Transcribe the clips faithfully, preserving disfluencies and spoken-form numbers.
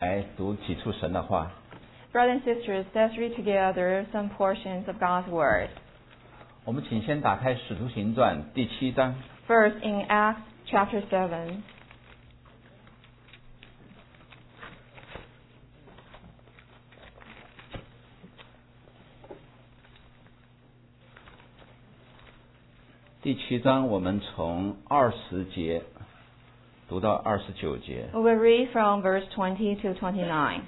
来读几处神的话。 Brothers and sisters, let's read together some portions of God's Word. 我们请先打开《使徒行传》第七章。 First, in Acts chapter seven. 第七章我们从二十节读到二十九节。 We will read from verse twenty to twenty-nine.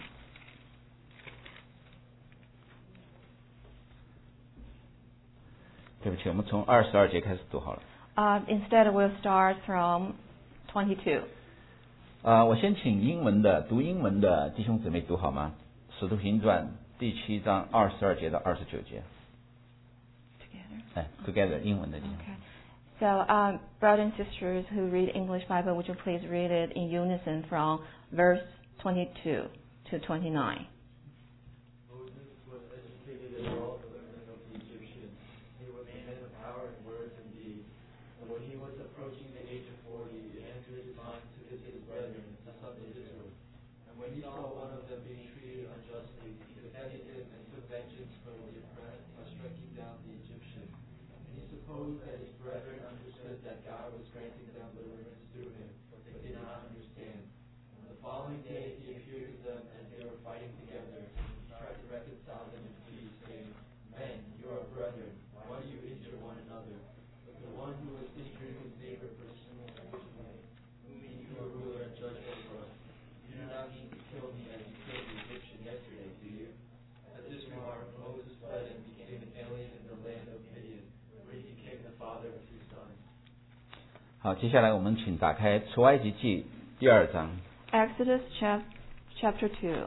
对不起，我们从二十二节开始读好了。 Uh, instead, we'll start from twenty-two. 啊，我先请英文的读英文的弟兄姊妹读好吗？《使徒行传》第七章二十二节到二十九节。 Together. 哎 ，together 英文的弟兄。 Okay. So, um, brothers and sisters who read English Bible, would you please read it in unison from verse twenty-two to twenty-nine? Moses was educated in all the learning of the Egyptians. He was a man of power in words and deeds. And when he was approaching the age of forty, it entered his mind to visit his brethren, the sons of Israel. And when he saw one of them being treated unjustly, he defended him and took vengeance from the oppressed by striking down the Egyptian. And he supposed that his brethren understood that God was granting them deliverance through him, but they did not understand. On the following day he appeared to them as they were fighting together, and he tried to reconcile them in peace, saying, Men, you are brethren, why do you injure one another? But the one who was injuring his neighbor pursued whom he drew a ruler and judge over us. You do not mean to kill me as you killed the Egyptian yesterday, do you? At this remark, Moses fled and became an alien in the land of Midian, where he became the father of his sons. 好，接下来我们请打开《出埃及记》第二章。 Exodus chap- chapter two.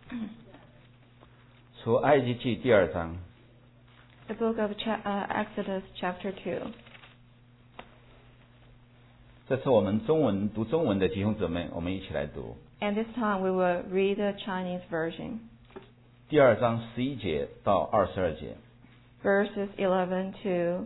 出埃及记第二章。 The book of cha- uh, Exodus chapter two. 这次我们中文读中文的弟兄姊妹，我们一起来读 And this time we will read the Chinese version. 第二章十一节到二十二节。 Verses eleven to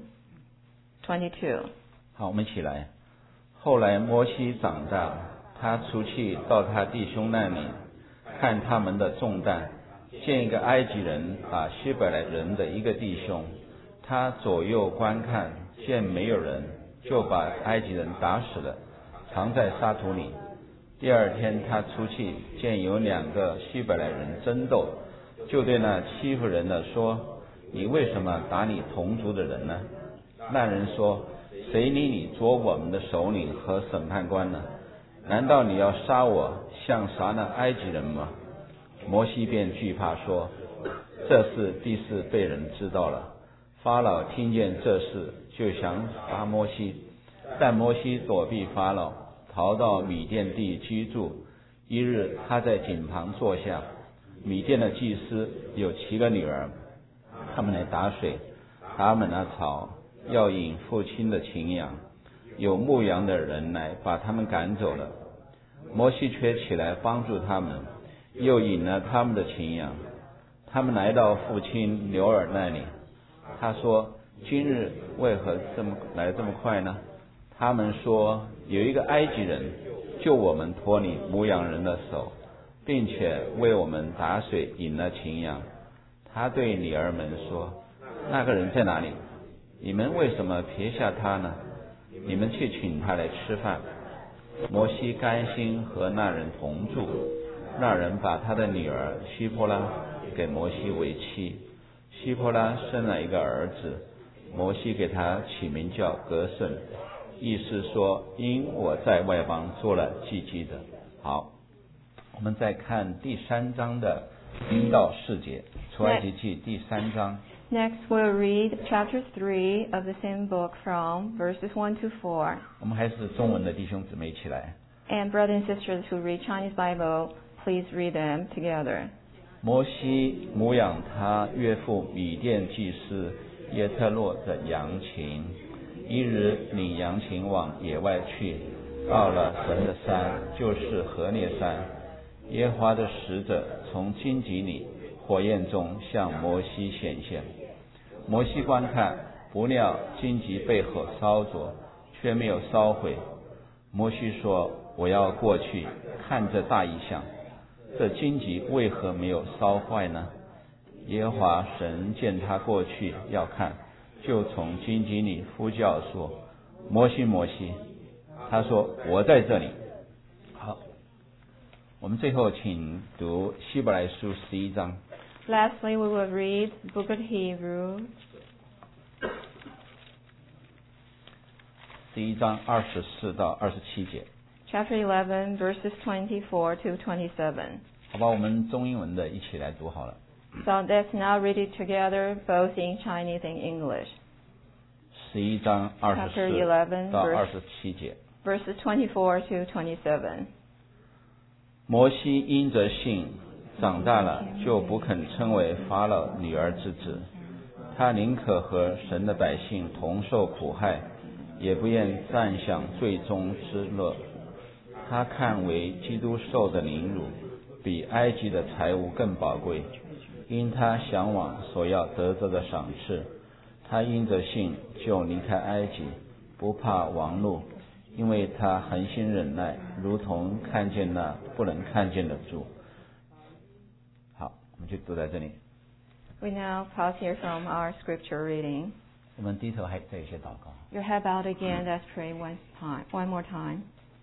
twenty-two. 好，我们一起来。后来摩西长大，他出去到他弟兄那里，看他们的重担，见一个埃及人打希伯来人的一个弟兄，他左右观看，见没有人，就把埃及人打死了，藏在沙土里。第二天他出去，见有两个希伯来人争斗，就对那欺负人的说：你为什么打你同族的人呢？那人说：谁理你做我们的首领和审判官呢？难道你要杀我，像杀那埃及人吗？摩西便惧怕说：这事必是被人知道了。法老听见这事，就想杀摩西，但摩西躲避法老，逃到米甸地居住。一日，他在井旁坐下，米甸的祭司有七个女儿，他们来打水，他们拿草，要饮父亲的禽羊。有牧羊的人来把他们赶走了，摩西却起来帮助他们，又饮了他们的禽羊。他们来到父亲牛尔那里，他说：今日为何这么来这么快呢？他们说：有一个埃及人救我们脱离牧羊人的手，并且为我们打水饮了禽羊。他对女儿们说：那个人在哪里？你们为什么撇下他呢？你们去请他来吃饭。摩西甘心和那人同住，那人把他的女儿希波拉给摩西为妻。希波拉生了一个儿子，摩西给他起名叫革顺，意思说因我在外邦做了寄居的。好，我们再看第三章的一到四节，出埃及记第三章。 Next, we'll read chapter three of the same book from verses one to four. 我们还是中文的弟兄姊妹一起来。 And brothers and sisters who read Chinese Bible, please read them together. 摩西牧养他岳父米甸祭司耶特洛的羊群，一日领羊群往野外去，到了神的山，就是何烈山。耶和华的使者从荆棘里火焰中向摩西显现。摩西观看，不料荆棘被火烧着，却没有烧毁。摩西说：我要过去看这大异象。 这荆棘为何没有烧坏呢？耶和华神见他过去要看，就从荆棘里呼叫说：摩西，摩西。他说：我在这里。好，我们最后请读希伯来书十一章。 Lastly, we will read the book of Hebrews. 十一章二十四到二十七节。 Chapter eleven, verses twenty-four to twenty-seven. 好吧，我们中英文的一起来读好了。 So let's now read it together, both in Chinese and English. 十一章二十 Chapter 四 eleven, 到 verse- 二十七节。 verses twenty-four to twenty-seven. 摩西因着信长大了，就不肯称为法老女儿之子，他宁可和神的百姓同受苦害，也不愿暂享罪中之乐。他看为基督受的凌辱，比埃及的财物更宝贵，因他向往所要得着的赏赐。他因着信就离开埃及，不怕王怒，因为他恒心忍耐，如同看见那不能看见的主。好，我们就读在这里。 We now pause here from our scripture reading. 我们低头还再一些祷告。 Your head bowed again. Let's pray one time, one more time.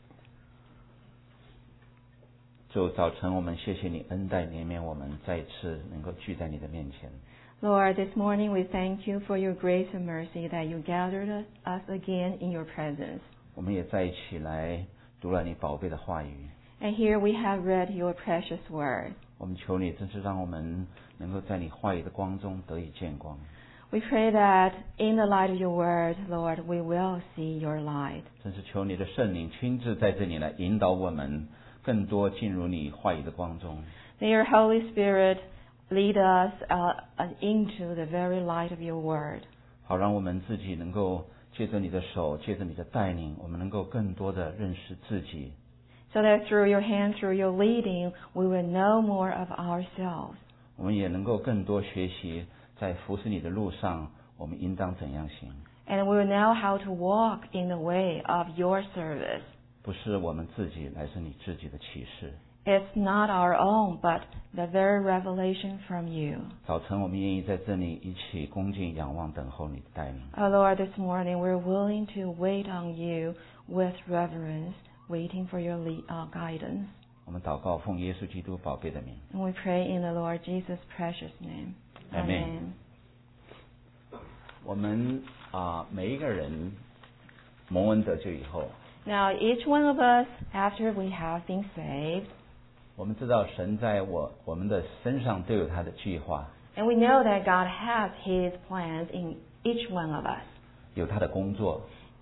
主，早晨我们谢谢你恩待怜悯我们，再一次能够聚在你的面前。 Lord, this morning we thank you for your grace and mercy that you gathered us, us again in your presence. 我们也在一起来读了你宝贝的话语。 And here we have read your precious word. 我们求你真是让我们能够在你话语的光中得以见光。 We pray that in the light of your word, Lord, we will see your light. 真是求你的圣灵亲自在这里来引导我们，更多进入你话语的光中。 May your Holy Spirit lead us uh, into the very light of your word. 好让我们自己能够借着你的手，借着你的带领，我们能够更多的认识自己。 So that through your hand, through your leading, we will know more of ourselves. 我们也能够更多学习，在服侍你的路上，我们应当怎样行。 And we will know how to walk in the way of your service. 不是我们自己，乃是你自己的启示。 It's not our own, but the very revelation from you. 早晨，我们愿意在这里一起恭敬仰望，等候你的带领。 Oh Lord, this morning we're willing to wait on you with reverence, waiting for your lead, uh, guidance. 我们祷告，奉耶稣基督宝贝的名。 And we pray in the Lord Jesus' precious name. Amen. 我们啊、每一个人蒙恩得救以后， Now, each one of us, after we have been saved, 我们知道神在我我们的身上都有他的计划， and we know that God has His plans in each one of us. 有他的工作，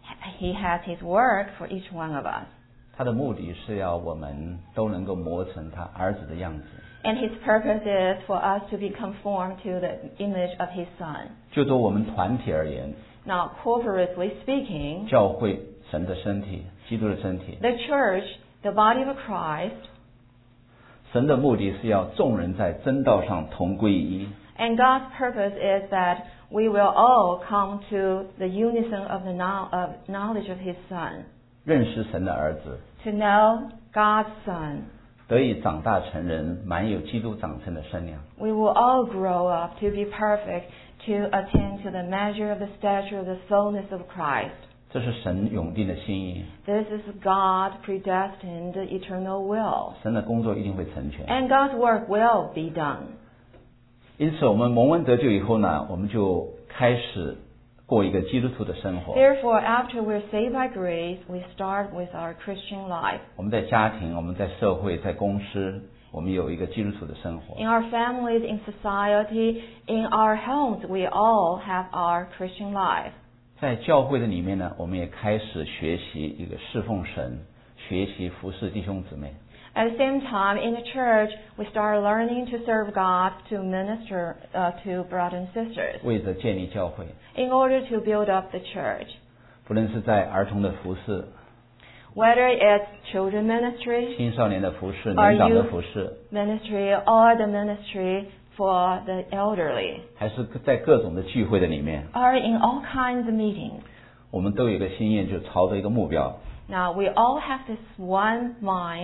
He has His work for each one of us. 他的目的是要我们都能够磨成他儿子的样子。 And His purpose is for us to be conformed to the image of His Son. 就说我们团体而言， Now, corporately speaking, 教会神的身体，基督的身体， the church, the body of Christ, 神的目的是要众人在真道上同归于一。 and God's purpose is that we will all come to the unison of the know- of knowledge of His Son, 认识神的儿子， to know God's Son. 得以长大成人，满有基督长成的身量。 We will all grow up to be perfect, to attain to the measure of the stature of the fullness of Christ. 这是神永定的心意， This is God predestined eternal will. 神的工作一定会成全。 And God's work will be done. 因此，我们蒙恩得救以后呢，我们就开始过一个基督徒的生活。 Therefore, after we're saved by grace, we start with our Christian life. 我们在家庭，我们在社会，在公司，我们有一个基督徒的生活。 In our families, in society, in our homes, we all have our Christian life. 在教会的里面呢，我们也开始学习一个侍奉神，学习服侍弟兄姊妹。 At the same time, in the church, we start learning to serve God, to minister uh, to brothers and sisters, 为着建立教会， in order to build up the church. 不论是在儿童的服侍、 Whether it's children ministry, 青少年的服侍、 Are 年长的 you- 服侍， ministry, or the ministry for the elderly, 还是在各种的聚会的里面， or in all kinds of meetings. 我们都有一个心愿，就朝着一个目标， Now, we all have this one mind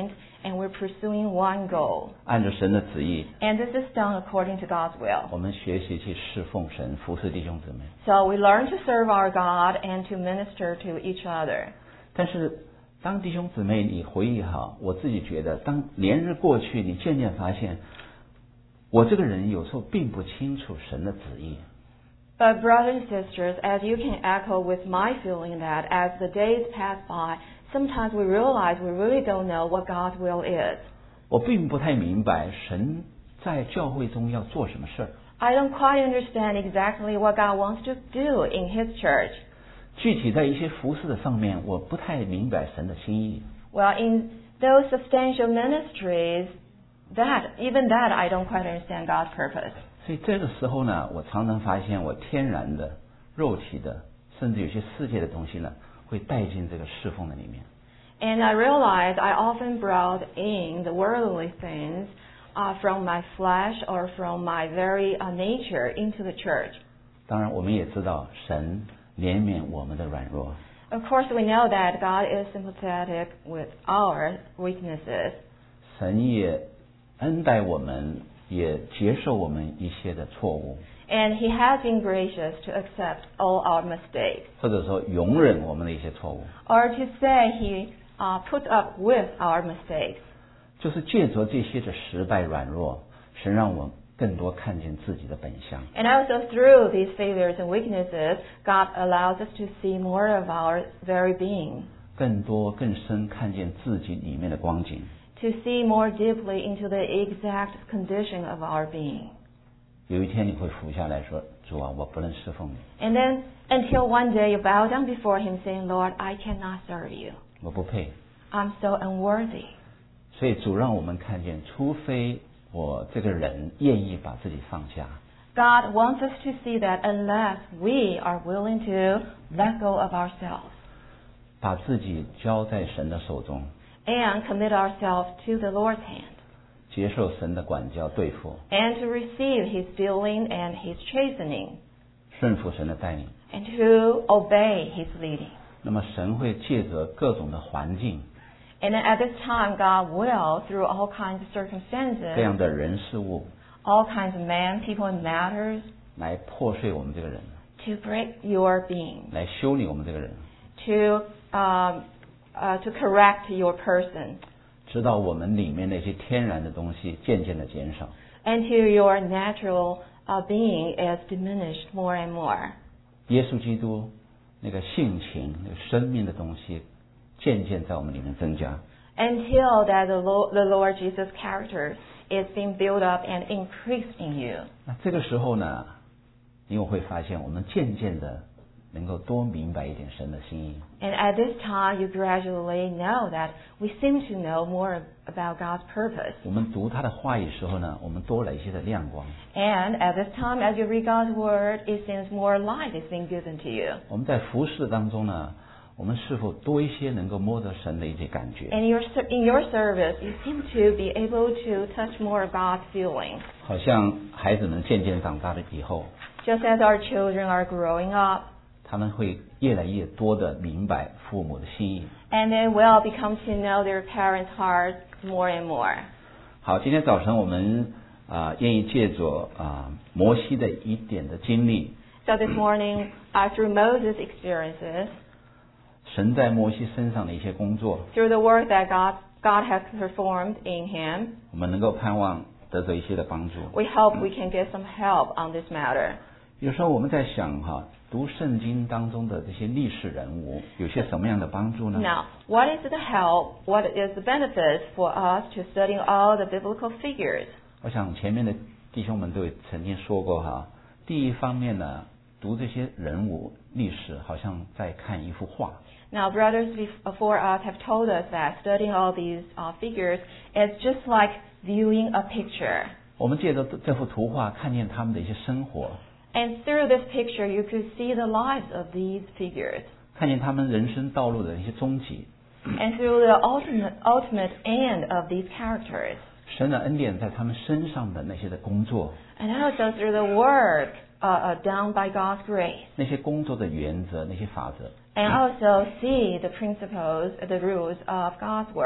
and we're pursuing one goal. 按着神的旨意， And this is done according to God's will. 我们学习去侍奉神，服侍弟兄姊妹。 So we learn to serve our God and to minister to each other. 但是当弟兄姊妹你回忆好，我自己觉得，当年日过去，你渐渐发现，我这个人有时候并不清楚神的旨意。 But brothers and sisters, as you can echo with my feeling that as the days pass by, sometimes we realize we really don't know what God's will is. 我并不太明白神在教会中要做什么事儿。 I don't quite understand exactly what God wants to do in His church. 具体在一些服事的上面，我不太明白神的心意。 Well, in those substantial ministries, that even that I don't quite understand God's purpose. 所以这个时候呢，我常常发现我天然的、肉体的，甚至有些世界的东西呢，会带进这个侍奉的里面。 And I realize I often brought in the worldly things uh, from my flesh or from my very uh, nature into the church. 当然，我们也知道神怜悯我们的软弱。 Of course, we know that God is sympathetic with our weaknesses. 神也恩待我们，也接受我们一些的错误， And He has been gracious to accept all our mistakes. 或者说容忍我们的一些错误， Or to say He uh, put up with our mistakes. 就是借着这些的失败软弱，神让我更多看见自己的本相。 And also through these failures and weaknesses, God allows us to see more of our very being. 更多更深看见自己里面的光景。 To see more deeply into the exact condition of our being. 有一天你会俯下来说：“主啊，我不能侍奉你， And then until one day you bow down before Him saying, Lord, I cannot serve you. 我不配。 I'm so unworthy. ” 所以主让我们看见，除非我这个人愿意把自己放下， God wants us to see that unless we are willing to let go of ourselves 把自己交在神的手中， and commit ourselves to the Lord's hand 接受神的管教对付， and to receive His dealing and His chastening 顺服神的带领， and to obey His leading. 那么神会借着各种的环境、 And at this time, God will, through all kinds of 这 circumstances, 样的人事物 all kinds of men, people, and matters, 来破碎我们这个人， to break your being, 来修理我们这个人， to um, uh, to correct your person, 直到我们里面那些天然的东西渐渐的减少， until your natural uh, being is diminished more and more. 耶稣基督那个性情、那个生命的东西，渐渐在我们里面增加。 Until that the Lord, the Lord Jesus' character is being built up and increased in you. 那这个时候呢，你我会发现，我们渐渐的能够多明白一点神的心意。 And at this time, you gradually know that we seem to know more about God's purpose. 我们读他的话语时候呢，我们多了一些的亮光。 And at this time, as you read God's Word, it seems more light is being given to you. 我们在服侍当中呢，我们是否多一些能够摸着神的一些感觉？ And your, in your service, you seem to be able to touch more of God's feelings. 好像孩子们渐渐长大了以后， Just as our children are growing up, 他们会越来越多的明白父母的心意。 and they will become to know their parents' hearts more and more. 好，今天早晨我们啊、愿意借着啊、摩西的一点的经历， So this morning, uh, through Moses' experiences, 神在摩西身上的一些工作， through the work that God, God has performed in him, 我们能够盼望得着一些的帮助。 we hope we can get some help on this matter. 有时候我们在想哈，读圣经当中的这些历史人物有些什么样的帮助呢？ Now, what is the help? What is the benefit for us to studying all the biblical figures? 我想前面的弟兄们都有曾经说过哈，第一方面呢，读这些人物历史好像在看一幅画。 Now, brothers before us have told us that studying all these uh, figures is just like viewing a picture. 我们借着这幅图画看见他们的一些生活， And through this picture, you could see the lives of these figures. 看见他们人生道路的一些踪迹。 And through the ultimate, ultimate end of these characters. 神的恩典在他们身上的那些的工作， And also through the work uh, uh, done by God's grace. 那些工作的原则、那些法则， And also see the principles, the rules of God's work.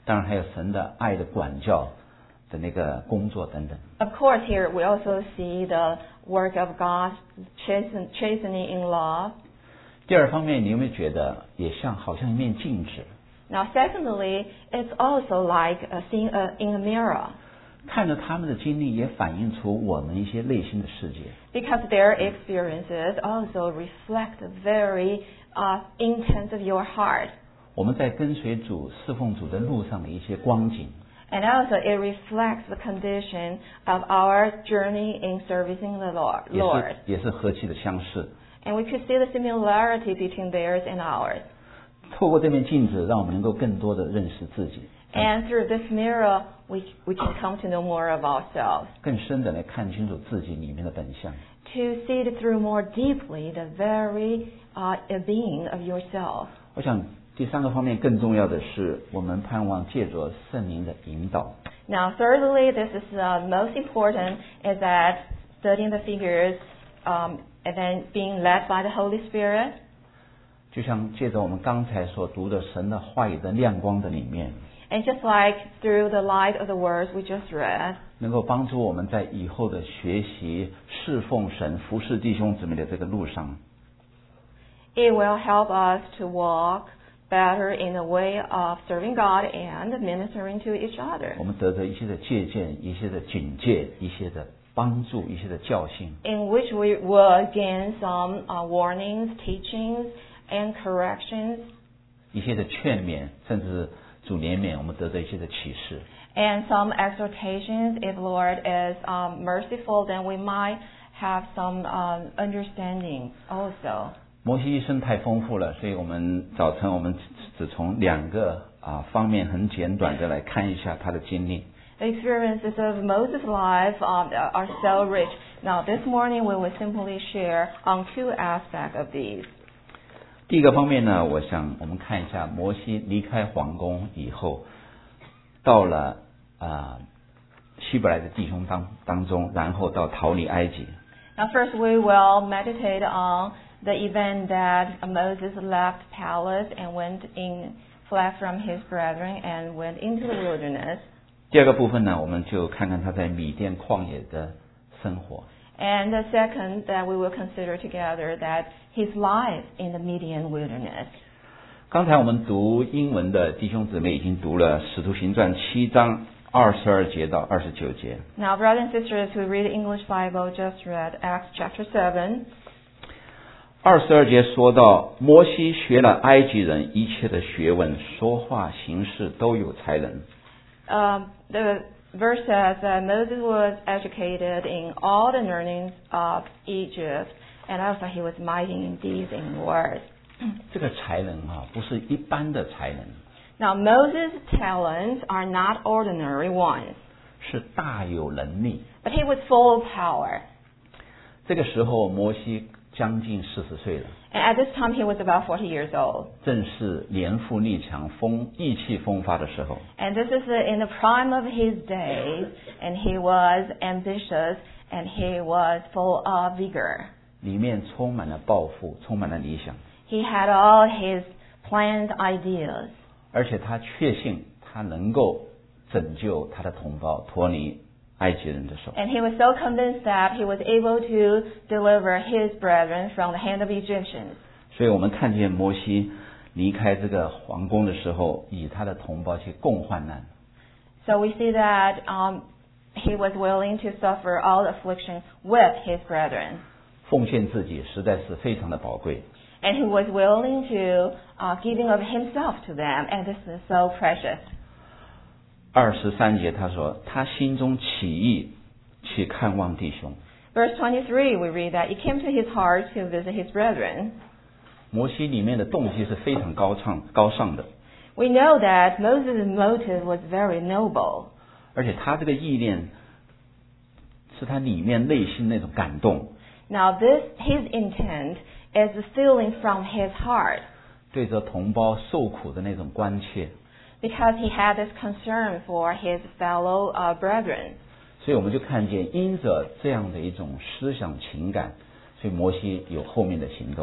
当然还有神的爱的管教的那个工作等等。 Of course, here we also see the work of God chasten, chastening in love. 第二方面，你有没有觉得也像好像一面镜子？ Now, secondly, it's also like a seeing a, in a mirror. 看着他们的经历，也反映出我们一些内心的世界。 Because their experiences also reflect the very uh, intent of your heart. 我们在跟随主、侍奉主的路上的一些光景， And also it reflects the condition of our journey in servicing the Lord. 也 Lord. 是也是何其的相似。 And we could see the similarity between theirs and ours. 透过这面镜子，让我们能够更多的认识自己， And through this mirror, we, we can come to know more of ourselves. 更深的来看清楚自己里面的本相。 To see it through more deeply the very uh, being of yourself. 我想第三个方面更重要的是，我们盼望借着圣灵的引导， Now, thirdly, this is uh, most important, is that studying the figures um, and then being led by the Holy Spirit. 就像借着我们刚才所读的神的话语的亮光的里面， And just like through the light of the words we just read, 能够帮助我们在以后的学习、侍奉神、服侍弟兄姊妹的这个路上， it will help us to walk better in the way of serving God and ministering to each other, 我们得着一些的借鉴、一些的警戒、一些的帮助、一些的教训， in which we will gain some uh, warnings, teachings, and corrections, 一些的劝勉，甚至主怜悯，我们得着一些的启示。 and some exhortations. If Lord is um, merciful, then we might have some um, understanding also. 摩西一生太丰富了，所以我们早晨我们只从两个啊方面很简短的来看一下他的经历。 The experiences of Moses' life um, are so rich. Now, this morning we will simply share on two aspects of these. 第一个方面呢，我想我们看一下摩西离开皇宫以后，到了啊希伯来的弟兄当当中，然后到逃离埃及。 Now, first we will meditate on the event that Moses left palace and went in, fled from his brethren and went into the wilderness. 第二个部分呢，我们就看看他在米甸旷野的生活。 And the second that we will consider together, that his life in the Midian wilderness. 刚才我们读英文的弟兄姊妹已经读了《使徒行传》七章二十二节到二十九节。 Now, brothers and sisters who read the English Bible, just read Acts chapter seven. 二十二节说到，摩西学了埃及人一切的学问，说话行事都有才能。 Um, the verse says that Moses was educated in all the learnings of Egypt, and also he was mighty in deeds and words. 这个才能啊，不是一般的才能， Now, Moses' talents are not ordinary ones, 是大有能力。 but he was full of power. 这个时候，摩西将近四十岁了， And at this time, he was about forty years old. 正是年富力强、风意气风发的时候。 And this is uh, in the prime of his days, and he was ambitious, and he was full of vigor. 里面充满了抱负，充满了理想， He had all his planned ideas. 而且他确信他能够拯救他的同胞脱离埃及人的手。 And he was so convinced that he was able to deliver his brethren from the hand of Egyptians. 所以我们看见摩西离开这个皇宫的时候，以他的同胞去共患难。 So we see that um, he was willing to suffer all affliction with his brethren. 奉献自己实在是非常的宝贵。 And he was willing to uh, giving of himself to them, and this is so precious. 二十三节他说，他心中起意去看望弟兄。 Verse twenty-three, we read that it came to his heart to visit his brethren. 摩西里面的动机是非常高尚高尚的， We know that Moses' motive was very noble. 而且他这个意念是他里面内心那种感动， Now, this his intent is a feeling from his heart, 对着同胞受苦的那种关切。 because he had this concern for his fellow uh, brethren. 所以我们就看见，因着这样的一种思想情感，所以摩西有后面的行动。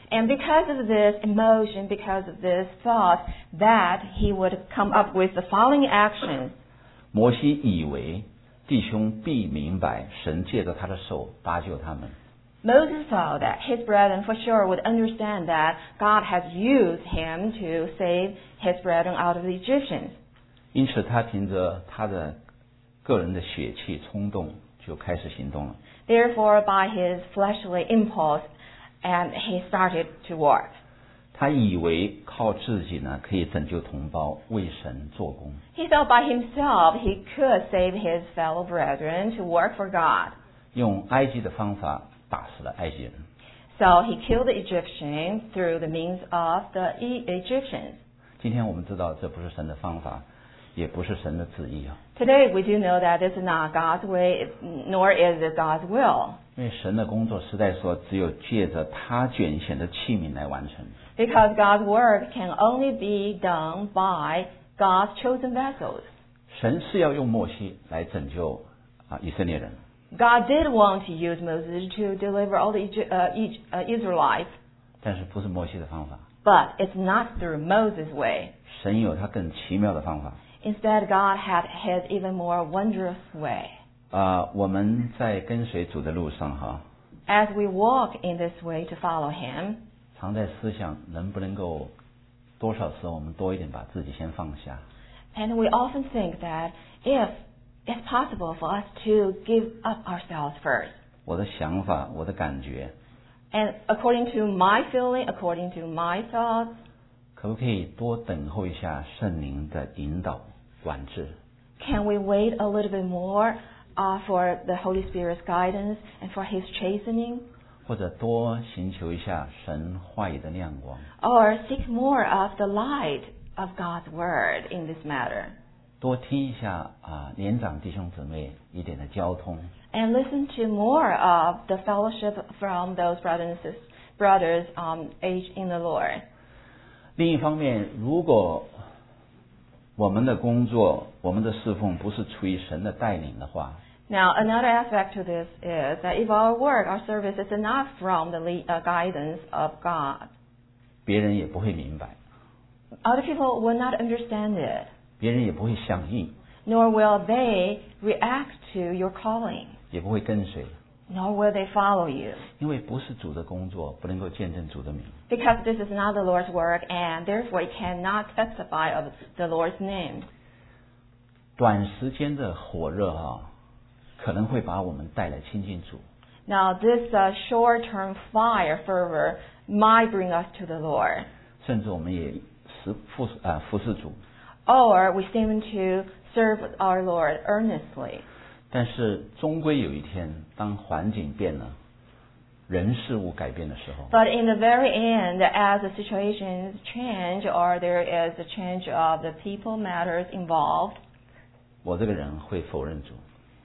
And because of this emotion, because of this thought, that he would come up with the following actions. 摩西以为弟兄必明白神借着他的手搭救他们。 Moses thought that his brethren for sure would understand that God has used him to save his brethren out of the Egyptians. 因此他凭着他的个人的血气冲动就开始行动了。 Therefore, by his fleshly impulse, and he started to work. 他以为靠自己呢可以拯救同胞，为神做工。 He thought by himself he could save his fellow brethren to work for God. 用埃及的方法打死了埃及人。 So he killed the Egyptians through the means of the E- Egyptians. 今天我们知道这不是神的方法，也不是神的旨意啊。 Today we do know that this is not God's way, nor is it God's will. 因为神的工作实在说只有借着他拣选的器皿来完成。 Because God's work can only be done by God's chosen vessels. 神是要用摩西来拯救啊以色列人。 God did want to use Moses to deliver all the Egy- uh, Egy- uh, Israelites, 但是不是摩西的方法， but it's not through Moses' way. 神有他更奇妙的方法。 Instead, God had his even more wondrous way. 啊、我们在跟随主的路上哈， As we walk in this way to follow Him, 常在思想能不能够多少时候我们多一点把自己先放下， and we often think that if it's possible for us to give up ourselves first, 我的想法，我的感觉， and according to my feeling, according to my thoughts, 可不可以多等候一下圣灵的引导管制？ can we wait a little bit more uh, for the Holy Spirit's guidance and for His chastening? 或者多寻求一下神话语的亮光， Or seek more of the light of God's Word in this matter? 多听一下啊年长弟兄姊妹一点的交通， And listen to more of the fellowship from those brothers and sis- brothers um, aged in the Lord. 另一方面，如果我们的工作、我们的侍奉不是出于神的带领的话， Now, another aspect to this is that if our work, our service is not from the lead, uh, guidance of God, 别人也不会明白， other people will not understand it, 别人也不会响应， nor will they react to your calling, 也不会跟随， nor will they follow you. 因为不是主的工作，不能够见证主的名。 Because this is not the Lord's work, and therefore it cannot testify of the Lord's name. 短时间的火热哈、可能会把我们带来亲近主， Now, this uh, short-term fire fervor might bring us to the Lord, 甚至我们也服服啊服侍主。 or we seem to serve our Lord earnestly. 但是终归有一天，当环境变了，人事物改变的时候， But in the very end, as the situations change, or there is a change of the people matters involved, 我这个人会否认主，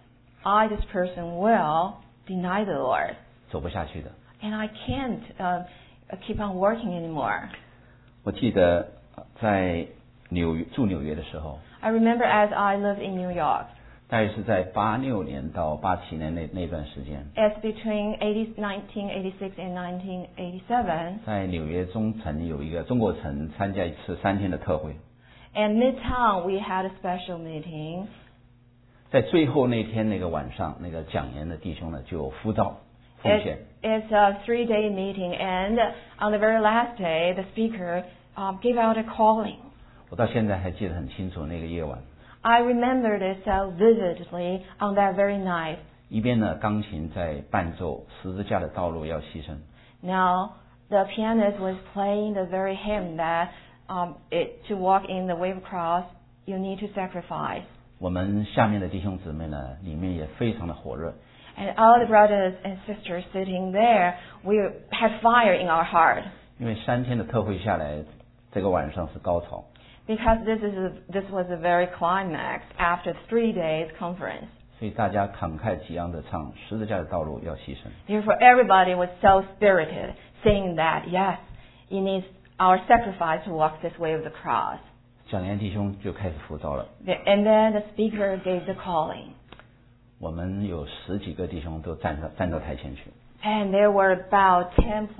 I, this person, will deny the Lord, 走不下去的。 and I can't uh, keep on working anymore. 我记得呃在纽约住纽约的时候， I remember as I lived in New York, 大概是在八六年到八七年那那段时间， it's between nineteen eighty-six and nineteen eighty-seven. 在纽约中城有一个中国城参加一次三天的特会， In Midtown, we had a special meeting. 在最后那天那个晚上，那个讲言的弟兄呢就呼召奉 It's, 献， it's a three-day meeting, and on the very last day, the speaker um, gave out a calling. 我到现在还记得很清楚那个夜晚， I remembered it so vividly on that very night. 一边呢钢琴在伴奏十字架的道路要牺牲， Now, the pianist was playing the very hymn that um, it, to walk in the way of cross, you need to sacrifice. 我们下面的弟兄姊妹呢里面也非常的火热， And all the brothers and sisters sitting there, we had fire in our heart. 因为三天的特会下来，这个晚上是高潮。 Because this is a, this was a very climax after three days conference. 所以大家慷慨激昂的唱十字架的道路要牺牲。 Therefore, everybody was so spirited, saying that, yes, it needs our sacrifice to walk this way of the cross. 讲言弟兄就开始呼召了， The- And then the speaker gave the calling. 我们有十几个弟兄都站到站到台前去。 And there were about ten plus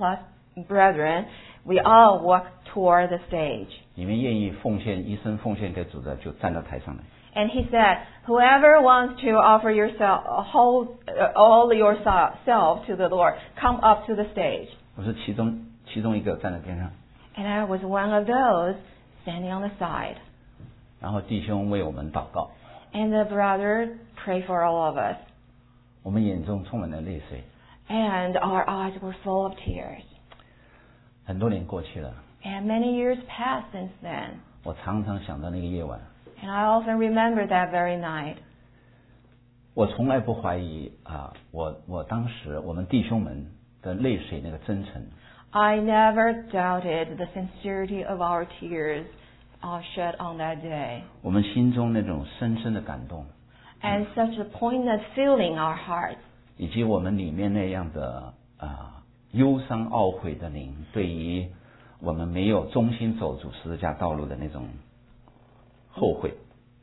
brethren, we all walk toward the stage. 你们愿意奉献一生奉献给主的，就站到台上来。 And he said, whoever wants to offer yourself, whole, uh, all yourself to the Lord, come up to the stage. 我是其中其中一个站在边上， And I was one of those standing on the side. 然后弟兄为我们祷告， And the brother prayed for all of us. 我们眼中充满了泪水。 And our eyes were full of tears. 很多年过去了， And many years passed since then. 我常常想到那个夜晚， And I often remember that very night. 我从来不怀疑啊，我我当时我们弟兄们的泪水那个真诚。 I never doubted the sincerity of our tears uh, shed on that day. 我们心中那种深深的感动， And such a poignant feeling in our hearts. 以及我们里面那样的啊忧伤懊悔的灵，对于我们没有忠心走主十字架道路的那种后悔。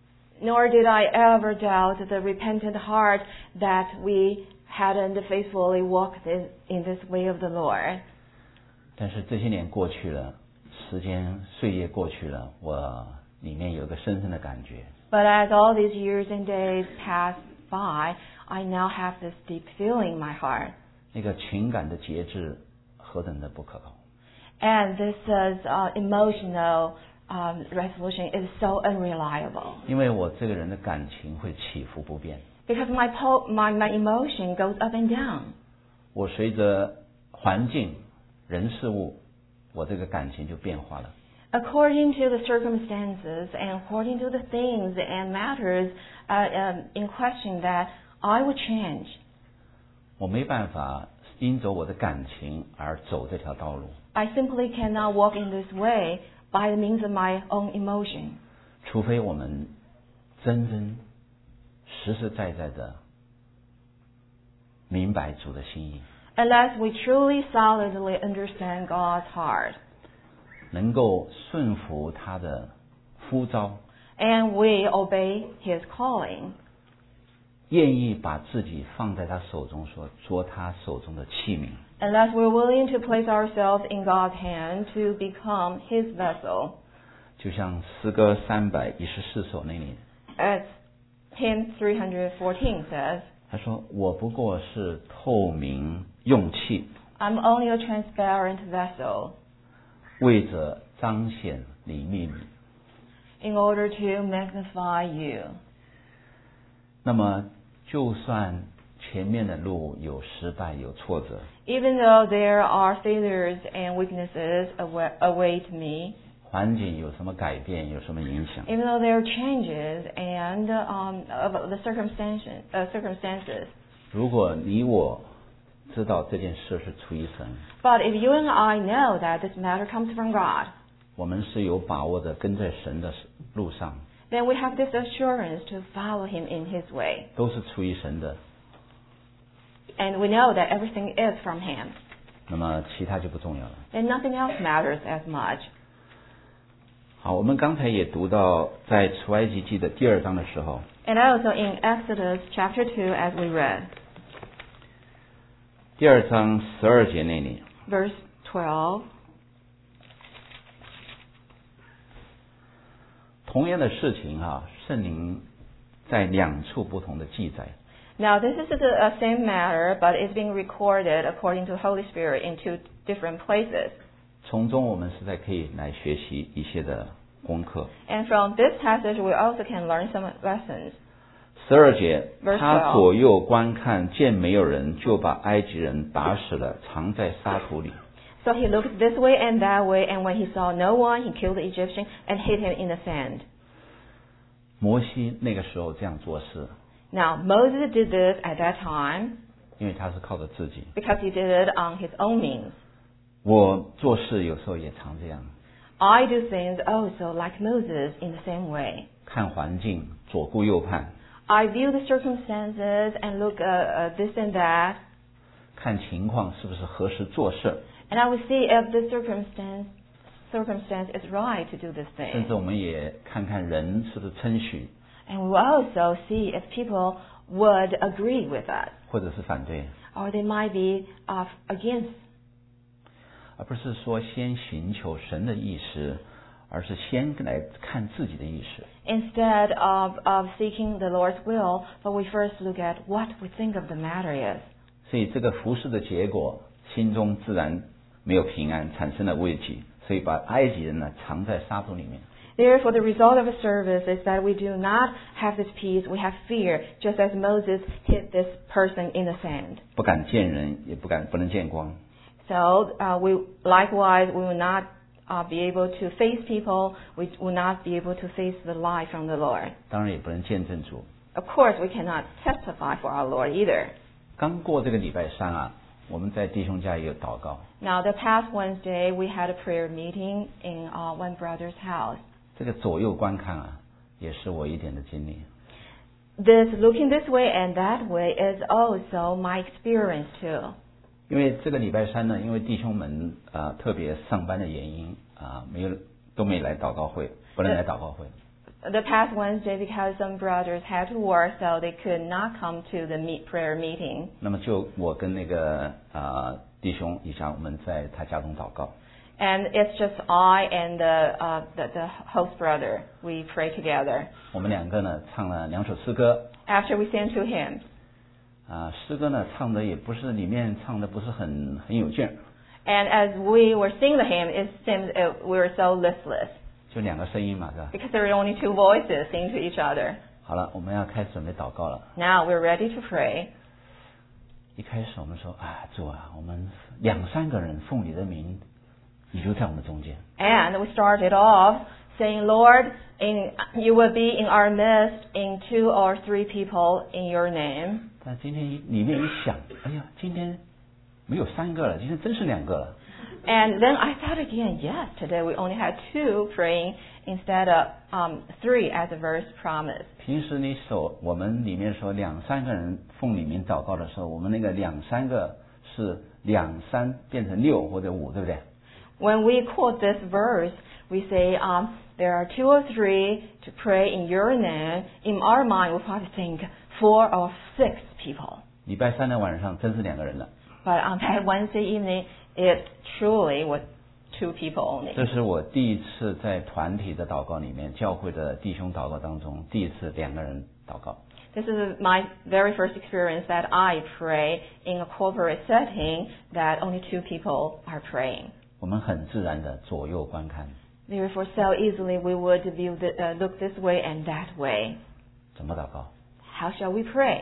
Nor did I ever doubt the repentant heart that we hadn't faithfully walked in, in this way of the Lord. 但是这些年过去了，时间岁月过去了，我里面有一个深深的感觉， But as all these years and days pass by, I now have this deep feeling in my heart. 那个情感的节制何等的不可靠。 And this is, uh, emotional um, resolution is so unreliable. 因为我这个人的感情会起伏不变， Because my, po- my, my emotion goes up and down. 我随着环境、人事物，我这个感情就变化了。 According to the circumstances and according to the things and matters uh, um, in question that I would change. 我没办法因着我的感情而走这条道路， I simply cannot walk in this way by the means of my own emotion. 除非我们真真实实在在的明白主的心意， Unless we truly solidly understand God's heart. 能够顺服他的呼召， And we obey His calling. 愿意把自己放在他手中，说做他手中的器皿。 Unless we're willing to place ourselves in God's hand to become His vessel. 就像诗歌三百一十四首那里， As hymn three fourteen says, 他说：“我不过是透明用器， I'm only a transparent vessel 为着彰显你秘密。” in order to magnify you. 那么，就算前面的路有失败、有挫折， Even though there are failures and weaknesses awa- await me, 环境有什么改变、有什么影响， even though there are changes and um, of the circumstances, uh, circumstances. 如果你我知道这件事是出于神， But if you and I know that this matter comes from God, 我们是有把握的跟在神的路上， then we have this assurance to follow Him in His way. 都是出于神的， And we know that everything is from Him. 那么其他就不重要了。 Then nothing else matters as much. 好，我们刚才也读到在出埃及记的第二章的时候， And also in Exodus chapter two, as we read, 第二章十二节那里， verse twelve, 同样的事情哈、圣灵在两处不同的记载。 Now this is the uh, same matter, but it's being recorded according to the Holy Spirit in two different places. 从中我们实在可以来学习一些的功课。 And from this passage, we also can learn some lessons. 十二节， Verse 他左右观看，见没有人，就把埃及人打死了，藏在沙土里。 So he looked this way and that way, and when he saw no one, he killed the Egyptian and hid him in the sand. 摩西那个时候这样做事， Now Moses did this at that time 因为他是靠着自己。 because he did it on his own means. 我做事有时候也常这样， I do things also like Moses in the same way. 看环境，左顾右盼， I view the circumstances and look uh, uh, this and that, 看情况是不是合适做事。 and I will see if the circumstance circumstance is right to do this 甚 thing. 至我们也看看人是不是称许， And we will also see if people would agree with us, 或者是反对。 or they might be uh, against. 而不是说先寻求神的意思，而是先来看自己的意思。 Instead of, of seeking the Lord's will, but we first look at what we think of the matter is. 所以这个服侍的结果，心中自然没有平安，产生了畏惧，所以把埃及人呢藏在沙土里面。 Therefore, the result of a service is that we do not have this peace, we have fear, just as Moses hid this person in the sand. 不敢见人，也不敢不能见光。 So, uh, we likewise we will not uh, be able to face people. We will not be able to face the light from the Lord. 当然也不能见证主。 Of course, we cannot testify for our Lord either. 刚过这个礼拜三啊，我们在弟兄家也有祷告。 Now, the past Wednesday, we had a prayer meeting in uh, one brother's house. 这个左右观看啊，也是我一点的经历。 This looking this way and that way is also my experience too. 因为这个礼拜三呢，因为弟兄们啊、呃、特别上班的原因啊、呃，没有都没来祷告会，不能来祷告会。 The past Wednesday, because some brothers had to work, so they could not come to the meet prayer meeting. 那么就我跟那个啊、呃、弟兄以下，我们在他家中祷告。 And it's just I and the, uh, the, the host brother. We pray together. 我们两个呢唱了两首诗歌。 After we sang two hymns. 啊，诗歌呢唱的也不是里面唱的不是很很有劲儿。 And as we were singing the hymn, it seemed it, we were so listless. 就两个声音嘛，是吧？ Because there were only two voices singing to each other. 好了，我们要开始准备祷告了。 Now we're ready to pray. 一开始我们说啊，主啊，我们两三个人奉你的名，你就在我们中间。 And we started off saying, Lord, in, you will be in our midst in two or three people in your name. 但今天里面一想，哎呀，今天没有三个了，今天真是两个了。 And then I thought again, yes, today we only had two praying instead of um, three as the verse promised. 平时你所我们里面说两三个人奉你名祷告的时候，我们那个两三个是两三变成六或者五，对不对？ When we quote this verse, we say um, there are two or three to pray in your name. In our mind, we probably think four or six people. 礼拜三的晚上真是两个人了。 But on that Wednesday evening, it truly was two people only. 这是我第一次在团体的祷告里面，教会的弟兄祷告当中，第一次两个人祷告。 This is my very first experience that I pray in a corporate setting that only two people are praying. 我们很自然的左右观看。 Therefore, so easily we would view the, uh, look this way and that way. 怎么祷告？ How shall we pray?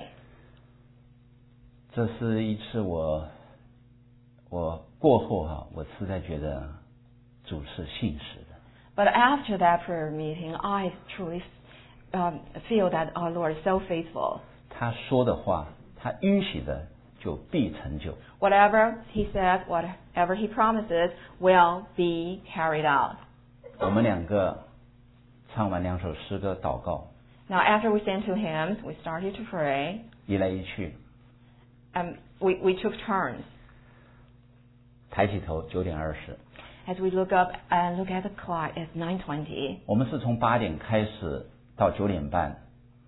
这是一次我我过后哈，我实在觉得主是信实的。 But after that prayer meeting, I truly um, feel that our Lord is so faithful. 他说的话，他允许的就必成就。 Whatever He says, whatever He promises, will be carried out. 我们两个唱完两首诗歌祷告， Now, after we sang two hymns, we started to pray. 一来一去， Um, we, we took turns. 抬起头九点二十。 As we look up and look at the clock, it's nine twenty. 我们是从八点开始到九点半，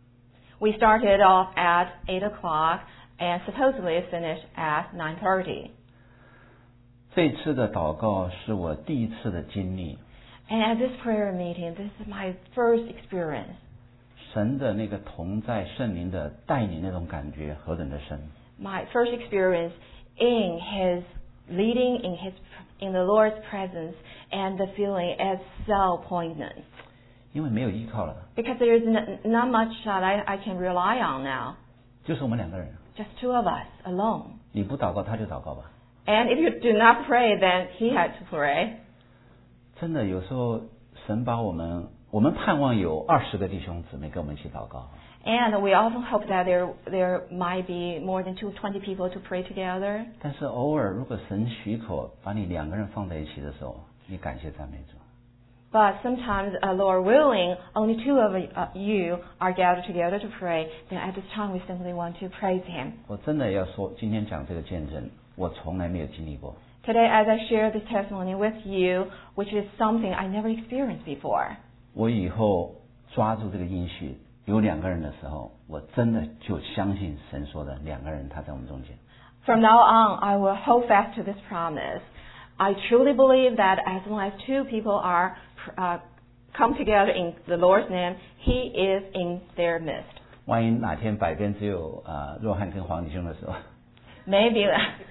We started off at eight o'clock and supposedly finished at nine thirty. 这次的祷告是我第一次的经历， And at this prayer meeting, this is my first experience. 神的那个同在、圣灵的带领那种感觉何等的深。 My first experience in His leading, in His in the Lord's presence, and the feeling is so poignant. 因为没有依靠了， Because there is n- not much that I, I can rely on now. 就是我们两个人。 Just two of us alone. 你不祷告，他就祷告吧。 And if you do not pray, then He had to pray. 真的，有时候神把我们，我们盼望有二十个弟兄姊妹跟我们一起祷告。 And we often hope that there there might be more than two twenty people to pray together. 但是偶尔，如果神许可把你两个人放在一起的时候，你感谢赞美主。 But sometimes, uh, Lord willing, only two of uh, you are gathered together to pray. Then at this time, we simply want to praise Him. 我真的要说，今天讲这个见证，我从来没有经历过。 Today, as I share this testimony with you, which is something I never experienced before. 我以后抓住这个应许，有两个人的时候，我真的就相信神说的两个人他在我们中间。 From now on, I will hold fast to this promise. I truly believe that as long as two people are uh, come together in the Lord's name, He is in their midst. 万一哪天百边只有啊、呃、若翰跟黄弟兄的时候， Maybe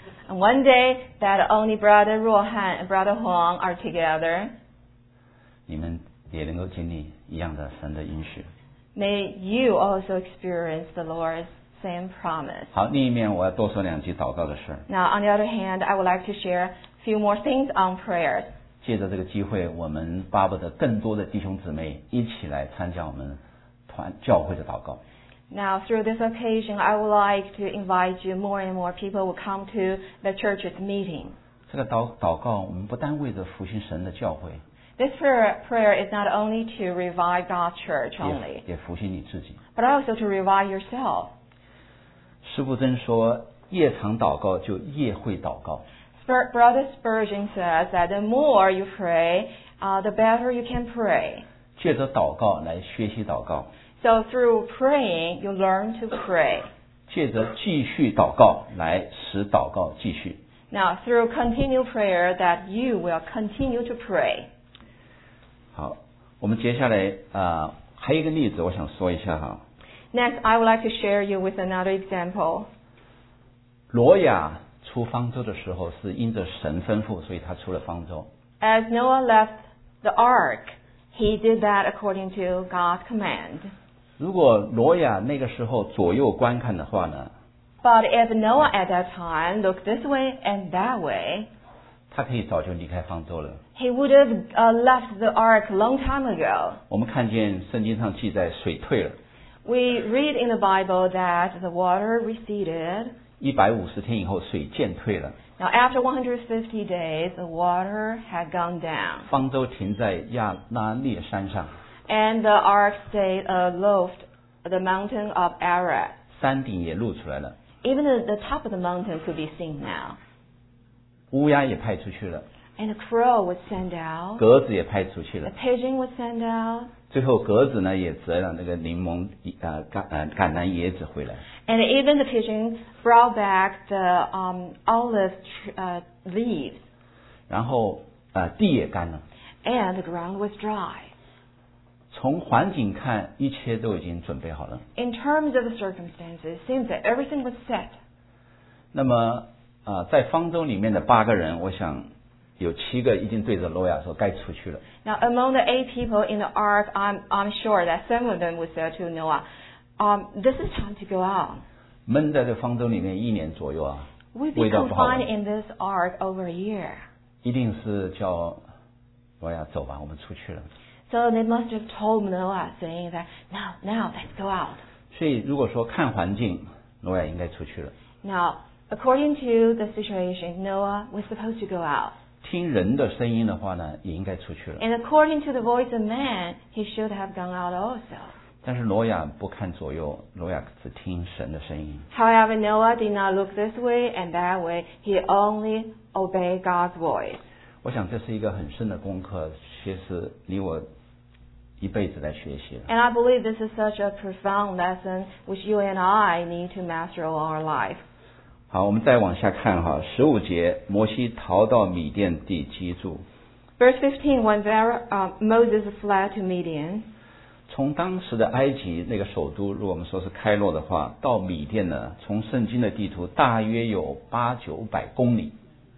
one day that only Brother Ruohan and Brother Huang are together, 你们也能够经历一样的神的应许。 may you also experience the Lord's same promise. 好，另一面我要多说两句祷告的事。 Now, on the other hand, I would like to share a few more things on prayers. 借着这个机会，我们巴不得更多的弟兄姊妹一起来参加我们团教会的祷告。 Now, through this occasion, I would like to invite you more and more people will come to the church's meeting. 这个祷祷告，我们不单为着复兴神的教会， This prayer, prayer is not only to revive God's church 也 only, 也复兴你自己。 but also to revive yourself. 师父真说，夜长祷告就夜会祷告。 Spur- Brother Spurgeon says that the more you pray, uh, the better you can pray. 借着祷告来学习祷告， So through praying, you learn to pray. 借着继续祷告来使祷告继续。 Now, through continual prayer, that you will continue to pray. 好，我们接下来啊、呃、还有一个例子，我想说一下哈。 Next, I would like to share you with another example. 挪亚出方舟的时候是因着神吩咐，所以他出了方舟。 As Noah left the ark, he did that according to God's command. 如果挪亚那个时候左右观看的话呢， But if Noah at that time looked this way and that way, 他可以早就离开方舟了。 he would have uh, left the ark a long time ago. 我们看见圣经上记载水退了， We read in the Bible that the water receded. 一百五十天以后水渐退了， Now, after one hundred fifty days, the water had gone down, 方舟停在亚拉列山上， and the ark stayed aloft the mountain of Ararat. 山顶也露出来了， Even the, the top of the mountain could be seen now. 乌鸦也派出去了， And the crow was sent out. 鸽子也派出去 The 了， pigeon was sent out. 最后鸽子呢也折了那个柠檬呃橄呃橄榄椰子回来。 And even the pigeon brought back the um, olive tr- uh, leaves. 然后呃地也干了。 And the ground was dry. 从环境看，一切都已经准备好了。 In terms of the circumstances, it seems that everything was set. 那么啊、呃在方舟里面的八个人，我想有七个已经对着挪亚说该出去了。 Now, among the eight people in the ark, I'm, I'm sure that some of them would say to Noah, um, this is time to go out. 闷在这方舟里面一年左右啊， We've been 味道不好闻 confined in this ark over a year. 一定是叫挪亚走吧，我们出去了。 So they must have told Noah, saying that, now, now, let's go out. 所以如果说看环境，挪亚应该出去了。 Now, according to the situation, Noah was supposed to go out. 听人的声音的话呢，也应该出去了。 And according to the voice of man, he should have gone out also. 但是挪亚不看左右，挪亚只听神的声音。 However, Noah did not look this way and that way. He only obeyed God's voice. 我想这是一个很深的功课，其实你我一辈子来学习了。 And I believe this is such a profound lesson which you and I need to master all our life. 好，我们再往下看哈，十五节，摩西逃到米甸地居住。 Verse fifteen, when there, uh, Moses fled to Midian, 从当时的埃及那个首都，如果我们说是开罗的话，到米甸呢，从圣经的地图大约有八九百公里。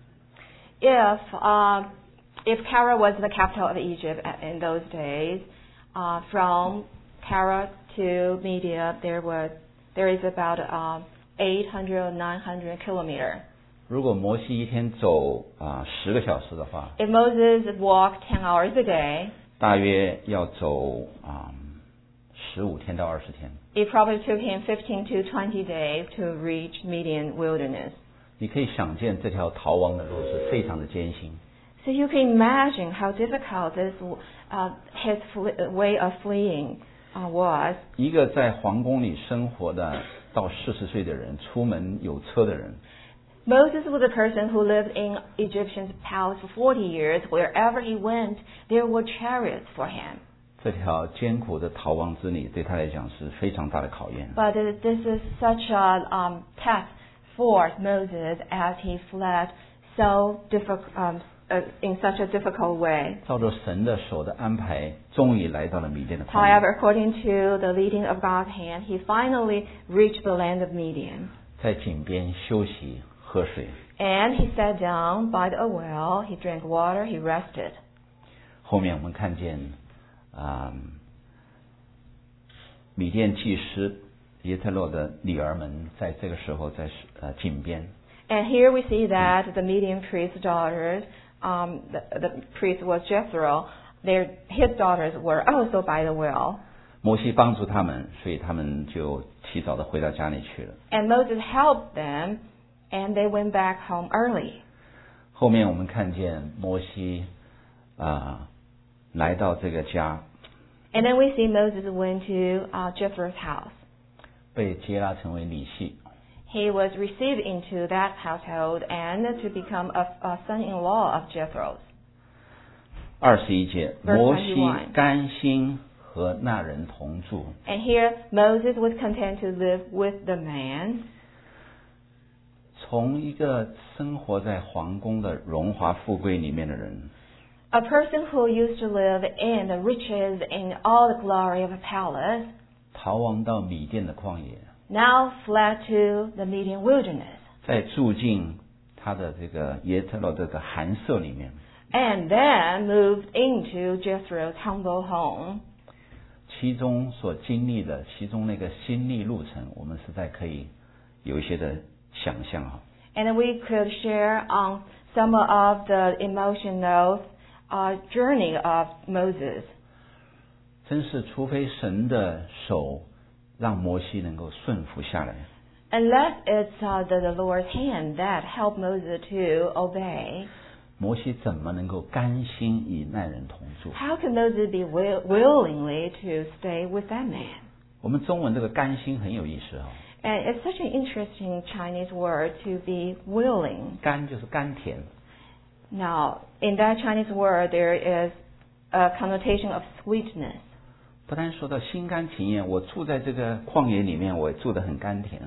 if uh, if Cairo was the capital of Egypt in those days, uh, from Cairo to Media there was there is about uh, eight hundred or nine hundred kilometers. 如果摩西一天走啊十个小时的话， If Moses walked ten hours a day, 大约要走啊十五天到二十天。 it probably took him fifteen to twenty days to reach Median wilderness. 你可以想见这条逃亡的路是非常的艰辛。 So you can imagine how difficult this uh, his fle- way of fleeing uh, was. 一个在皇宫里生活的到四十岁的人，出门有车的人， Moses was a person who lived in Egyptian's palace for forty years. Wherever he went, there were chariots for him. 这条艰苦的逃亡之旅对他来讲是非常大的考验。 But this is such a um, test for Moses as he fled so difficult, um, uh, in such a difficult way. 照着神的手的安排，终于来到了米甸的旷 However, 野， according to the leading of God's hand, he finally reached the land of Midian. 在井边休息喝水。 And he sat down by the well, he drank water, he rested. 后面我们看见啊、米甸祭司耶特洛的女儿们在这个时候在呃井边。 And here we see that the Midian priest's daughters, um, the, the priest was Jethro, their, his daughters were also by the well. 摩西帮助他们，所以他们就提早的回到家里去了。 And Moses helped them, and they went back home early. 后面我们看见摩西啊、来到这个家， And then we see Moses went to uh, Jethro's house. 被接纳成为女婿。 He was received into that household and to become a, a son-in-law of Jethro's. 二十一节， Verse 摩西 twenty-one 甘心和那人同住。 And here Moses was content to live with the man. 从一个生活在皇宫的荣华富贵里面的人， A person who used to live in the riches and all the glory of a palace 逃亡到米甸的旷野， now fled to the Midian wilderness 在住进他的这个耶特罗这个寒舍里面， and then moved into Jethro's humble home. 其中所经历的其中那个心历路程，我们实在可以有一些的想象啊。 And we could share on some of the emotional uh, journey of Moses. 真是除非神的手让摩西能够顺服下来， Unless it's uh, the, the Lord's hand that helped Moses to obey, 摩西怎么能够甘心与那人同住？ how can Moses be will, willingly to stay with that man? 我们中文这个甘心很有意思哦， And it's such an interesting Chinese word to be willing. 甘就是甘甜， Now, in that Chinese word, there is a connotation of sweetness. 不但说到心甘情愿，我住在这个旷野里面，我住得很甘甜。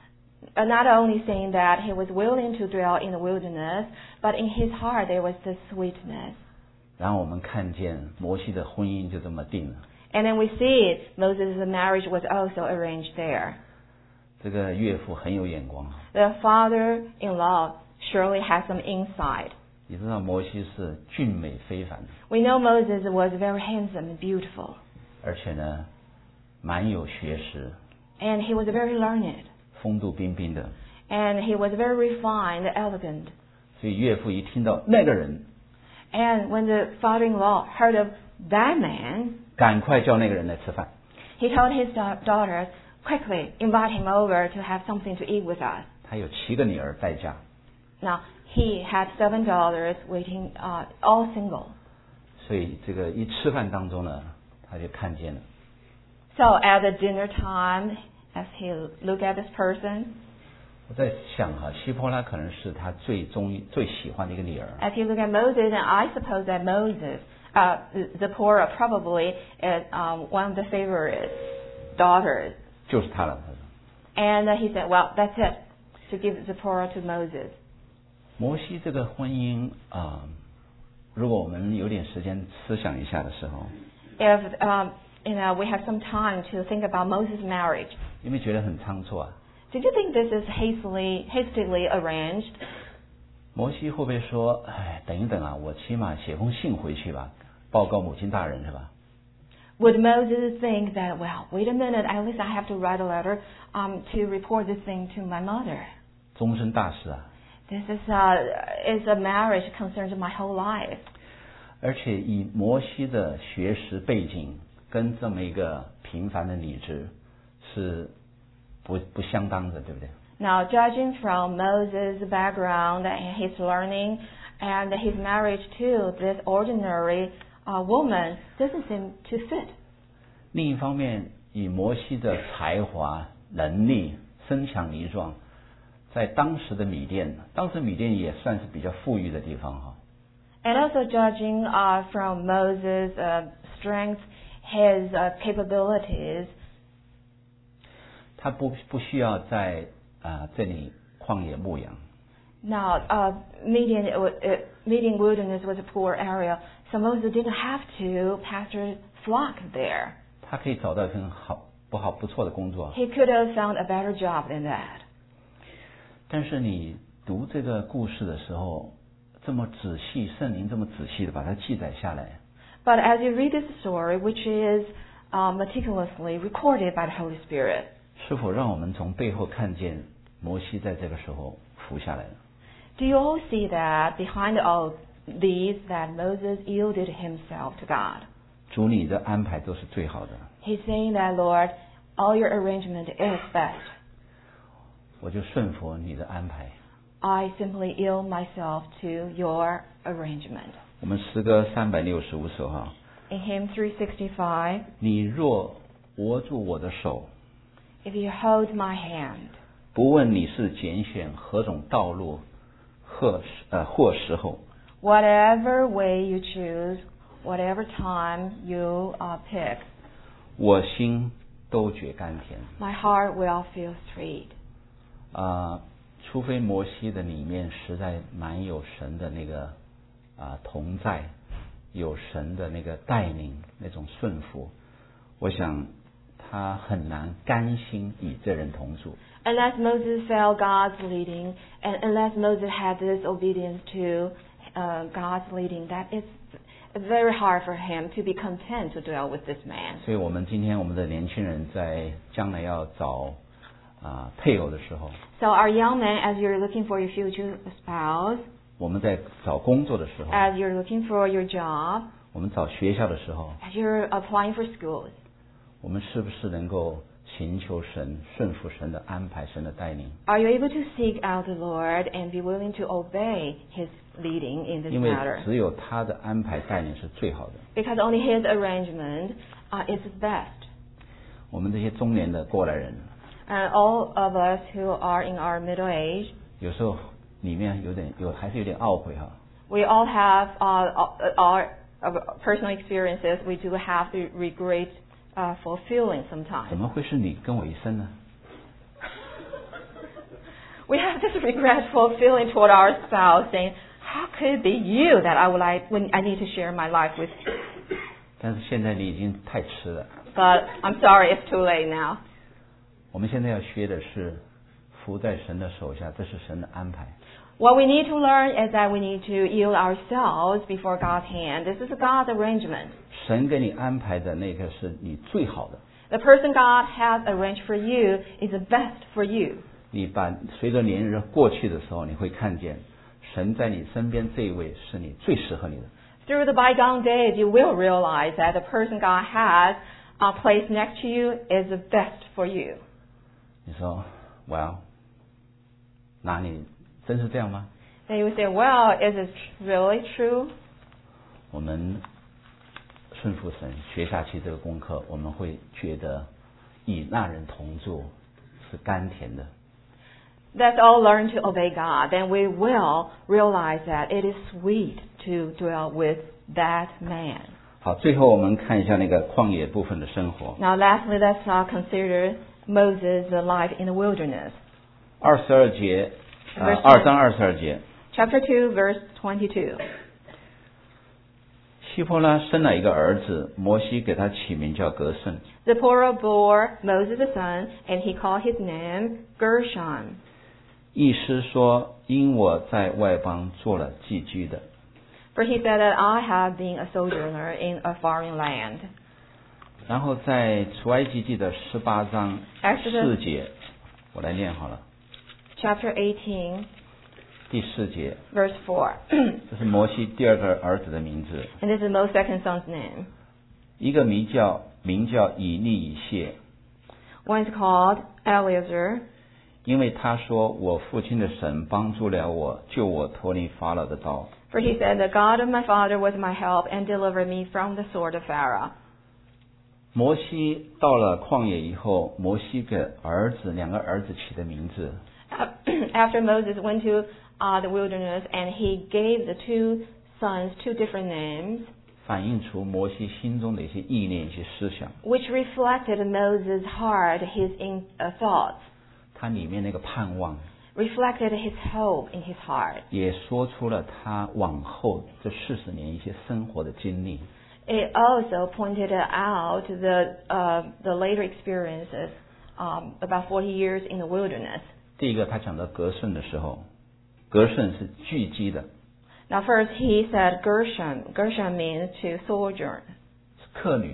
Uh, not only saying that he was willing to dwell in the wilderness, but in his heart there was this sweetness. 然后我们看见摩西的婚姻就这么定了。 And then we see Moses' marriage was also arranged there. 这个岳父很有眼光， The father-in-law surely has some insight. 你知道摩西是俊美非凡， We know Moses was very handsome and beautiful. 而且呢，蛮有学识， And he was very learned. 风度彬彬的。 And he was very refined, elegant. 所以岳父一听到那个人， And when the father-in-law heard of that man, 赶快叫那个人来吃饭。 he told his da- daughters, quickly invite him over to have something to eat with us. 他有七个女儿在家， Now, he had seven daughters waiting, uh, all single. 所以这个一吃饭当中呢，他就看见了。 So at the dinner time, as he looked at this person, 我在想哈，希波拉可能是他最中意、最喜欢的一个女儿。 as he looked at Moses, and I suppose that Moses, uh, Zipporah probably is um, one of the favorite daughters. 就是他了。他说 And uh, he said, well, that's it, to give Zipporah to Moses. 摩西这个婚姻啊、如果我们有点时间思想一下的时候， If um, you know, we have some time to think about Moses' marriage, 有没有觉得很仓促啊？ did you think this is hastily, hastily arranged? 摩西会不会说，哎，等一等啊，我起码写封信回去吧，报告母亲大人是吧？ Would Moses think that, well, wait a minute, at least I have to write a letter um, to report this thing to my mother? 终身大事啊！ This is a, is a marriage concerns my whole life. 而且以摩西的学识背景跟这么一个平凡的女子是不不相当的，对不对？ Now, judging from Moses' background and his learning and his marriage to this ordinary uh, woman doesn't seem to fit. 另一方面，以摩西的才华、能力、身强力壮，在当时的米甸，当时米甸也算是比较富裕的地方哈。 And also judging uh, from Moses' uh, strength, his uh, capabilities, 他不不需要在啊、这里旷野牧羊， Now, uh, Midian, it was, it, Midian wilderness was a poor area, so Moses didn't have to pasture flock there. 他可以找到一份好不好不错的工作。 He could have found a better job than that. 但是你读这个故事的时候，这么仔细，圣灵这么仔细的把它记载下来。 But as you read this story, which is uh, meticulously recorded by the Holy Spirit, 是否让我们从背后看见摩西在这个时候服下来了？ do you all see that behind all these that Moses yielded himself to God? 主，你的安排都是最好的， He's saying that, Lord, all your arrangement is best. 我就顺服你的安排。 I simply yield myself to your arrangement. 我们诗歌三百六十五首哈， In hymn three sixty-five, 你若握住我的手， if you hold my hand, 不问你是拣选何种道路，或呃或时候， whatever way you choose, whatever time you uh, pick, 我心都觉甘甜。 my heart will feel sweet. 啊、除非摩西的里面实在蛮有神的那个啊、同在，有神的那个带领，那种顺服，我想他很难甘心与这人同住。 Unless Moses felt God's leading, and unless Moses had this obedience to uh, God's leading, that it's very hard for him to be content to dwell with this man. 所以我们今天我们的年轻人在将来要找啊、配偶的时候， So our young men, as you're looking for your future spouse, 我们在找工作的时候， as you're looking for your job, 我们找学校的时候， as you're applying for schools, 我们是不是能够寻求神、顺服神的安排、神的带领？ are you able to seek out the Lord and be willing to obey His leading in this 因为 matter? 只有他的安排带领是最好的。 Because only His arrangement uh, is best. 我们这些中年的过来人， And all of us who are in our middle age, 有时候里面有点有还是有点懊悔哈。 we all have uh, our, our personal experiences. We do have to regret uh, fulfilling 怎 sometimes. 么会是你跟我一生呢？ We have this regretful feeling toward our spouse, saying, "How could it be you that I would like when I need to share my life with?" 但是现在你已经太迟了。 But I'm sorry, it's too late now. 我们现在要学的是服在神的手下，这是神的安排。 What we need to learn is that we need to yield ourselves before God's hand. This is God's arrangement. 神给你安排的那个是你最好的。 The person God has arranged for you is the best for you. 你把随着年日过去的时候，你会看见神在你身边这一位是你最适合你的。 Through the bygone days, you will realize that the person God has uh, placed next to you is the best for you. 你说，哇，哪里真是这样吗？ Then you will say, well, is it really true? 我们顺服神，学下去这个功课，我们会觉得与那人同住是甘甜的。 Let's all learn to obey God. Then we will realize that it is sweet to dwell with that man. 好，最后我们看一下那个旷野部分的生活。 Now, lastly, let's uh, consider Moses' life in the wilderness. 二十二节，呃， Verse 二章二十二节， Chapter two, verse twenty-two. 希波拉生了一个儿子，摩西给他起名叫革胜。 Zipporah bore Moses a son, and he called his name Gershon. 意思说，因我在外邦做了寄居的。 For he said that I have been a sojourner in a foreign land. 然后在出埃及记的十八章 Exodus 四节，我来念好了。 Chapter eighteen, 第四节， verse four. 这是摩西第二个儿子的名字， And this is Moses' second son's name. 一个名叫名叫以利以谢， One is called Eleazar, 因为他说我父亲的神帮助了我，救我脱离法老的刀。 for he said, The God of my father was my help and delivered me from the sword of Pharaoh. 摩西到了旷野以后，摩西给儿子两个儿子起的名字， After Moses went to uh, the wilderness and he gave the two sons two different names, 反映出摩西心中的一些意念、一些思想。 which reflected Moses' heart, his in, uh, thoughts, 他里面那个盼望， reflected his hope in his heart. 也说出了他往后这四十年一些生活的经历。 It also pointed out the uh, the later experiences um, about forty years in the wilderness. 第一个，他讲到革顺的时候，革顺是聚集的， Now first he said Gershom. Gershom means to sojourn. 是客旅，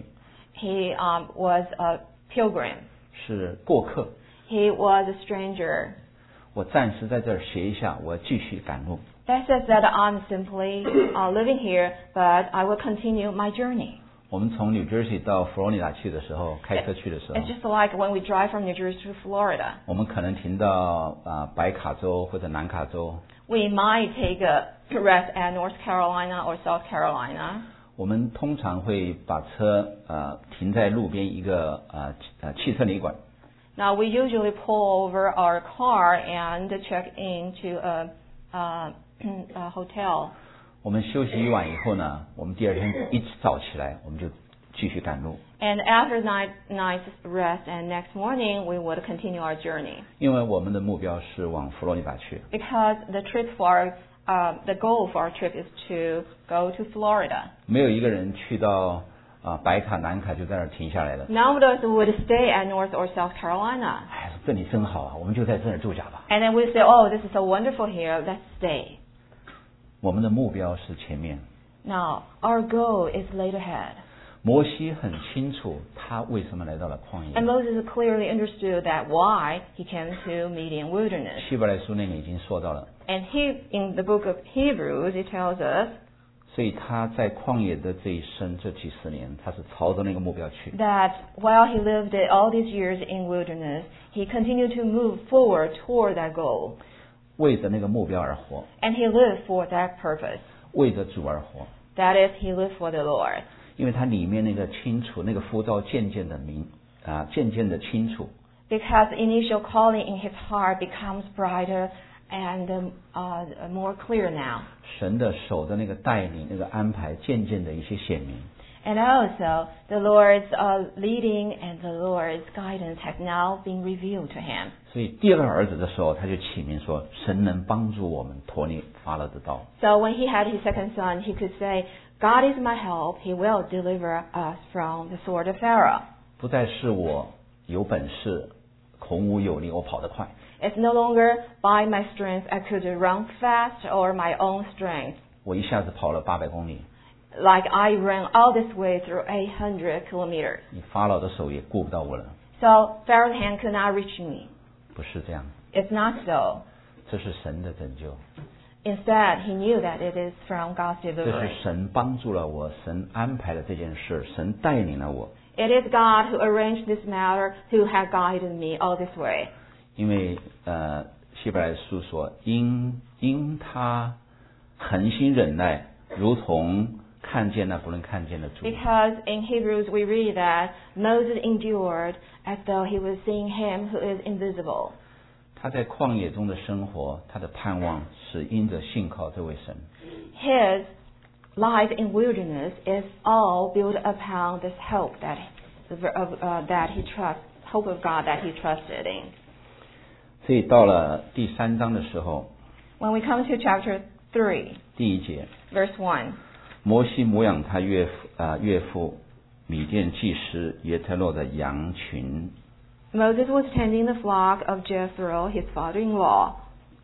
He um, was a pilgrim. 是过客。 He was a stranger. 我暂时在这儿歇一下，我继续赶路。 That says that I'm simply uh, living here, but I will continue my journey. 我们从 New Jersey 到佛罗里达去的时候，开车去的时候 It's，just like when we drive from New Jersey to Florida. 我们可能停到啊北卡州或者南卡州。 We might take a rest at North Carolina or South Carolina. 我们通常会把车呃停在路边一个呃呃汽车旅馆。 Now we usually pull over our car and check into a, a, a hotel. 我们休息一晚以后呢，我们第二天一早起来，我们就继续赶路。 And after night night's rest and next morning we would continue our journey. 因为我们的目标是往佛罗里达去。 Because the trip for uh, the goal for our trip is to go to Florida. 没有一个人去到啊北卡南卡就在那儿停下来了。 None of us would stay at North or South Carolina. 哎，这里真好啊，我们就在这儿住下吧。 And then we say, oh, this is so wonderful here, let's stay. 我们的目标是前面。 Now, our goal is laid ahead. 摩西很清楚他为什么来到了旷野。 And Moses clearly understood that why he came to Midian wilderness. 希伯来书那里已经说到了， And he, in the book of Hebrews, it tells us 所以他在旷野的这一生这几十年，他是朝着那个目标去。 that while he lived all these years in wilderness, he continued to move forward toward that goal. 为着那个目标而活， And he lived for that purpose. 为着主而活。 That is, he lived for the Lord. 因为他里面那个清楚，那个呼召渐渐的明啊，渐渐的清楚。 Because the initial calling in his heart becomes brighter and um, uh, more clear now. 神的手的那个带领、那个安排，渐渐的一些显明。 And also, the Lord's uh, leading and the Lord's guidance has now been revealed to him. 所以第二个儿子的时候，他就起名说：“神能帮助我们脱离法老的刀。” So when he had his second son, he could say, God is my help. He will deliver us from the sword of Pharaoh. 不再是我有本事、孔武有力，我跑得快。 It's no longer by my strength I could run fast or my own strength. 我一下子跑了八百公里， Like I ran all this way through eight hundred kilometers. 你法老的手也顾不到我了。 So Pharaoh's hand could not reach me. 不是这样， It's not so. 这是神的拯救， Instead, he knew that it is from God's 这 deliverance. 是神帮助了我，神安排了这件事，神带领了我。 It is God who arranged this matter, who had guided me all this way. 因为呃，希伯来书说，因因他恒心忍耐，如同看见那不能看见的主。 Because in Hebrews we read that Moses endured as though he was seeing him who is invisible. 他在旷野中的生活，他的盼望是因着信靠这位神。 His life in wilderness is all built upon this hope that of uh, that he trusts, hope of God that he trusted in. 所以到了第三章的时候， When we come to chapter three, 第一节， verse one, 摩西牧养他岳父啊、呃、岳父米甸祭司耶特洛的羊群。 Moses was tending the flock of Jethro, his father-in-law,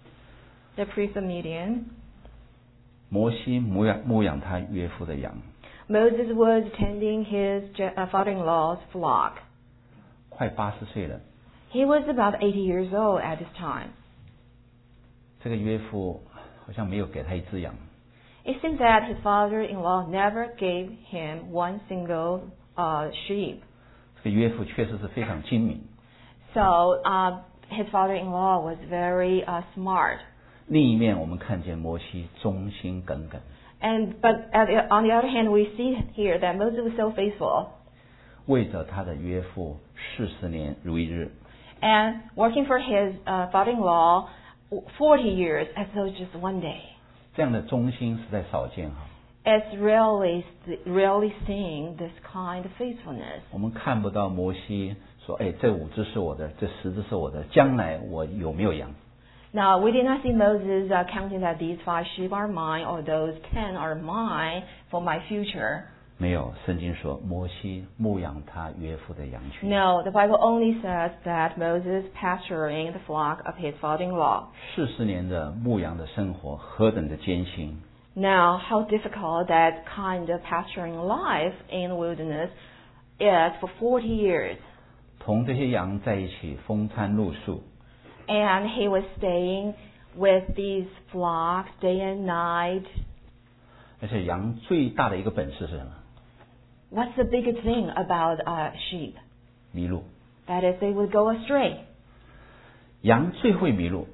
the priest of Midian. 摩西牧养牧养他岳父的羊， Moses was tending his Je- uh, father-in-law's flock. 快八十岁了。 He was about eighty years old at this time. 这个岳父好像没有给他一只羊， It seems that his father-in-law never gave him one single uh, sheep. 这个岳父确实是非常精明。 So uh, his father-in-law was very uh, smart. 另一面，我们看见摩西忠心耿耿， And but at the, on the other hand, we see here that Moses was so faithful 为着他的岳父四十年如一日。 and working for his uh, father-in-law forty years as though it's just one day. 这样的忠心实在少见哈。 It's rarely rarely seeing this kind of faithfulness. 我们看不到摩西说：“哎，这五只是我的，这十只是我的，将来我有没有羊？” Now, we did not see Moses uh, counting that these five sheep are mine or those ten are mine for my future. 没有，圣经说摩西牧养他岳父的羊群。 No, the Bible only says that Moses pasturing the flock of his father-in-law. 四十年的牧羊的生活何等的艰辛！ Now, how difficult that kind of pasturing life in the wilderness is for forty years. 同这些羊在一起风餐露宿， And he was staying with these flocks day and night. 而且羊最大的一个本事是什么？ What's the biggest thing about uh, sheep? 迷路。 That is, they would go astray. 羊最会迷路，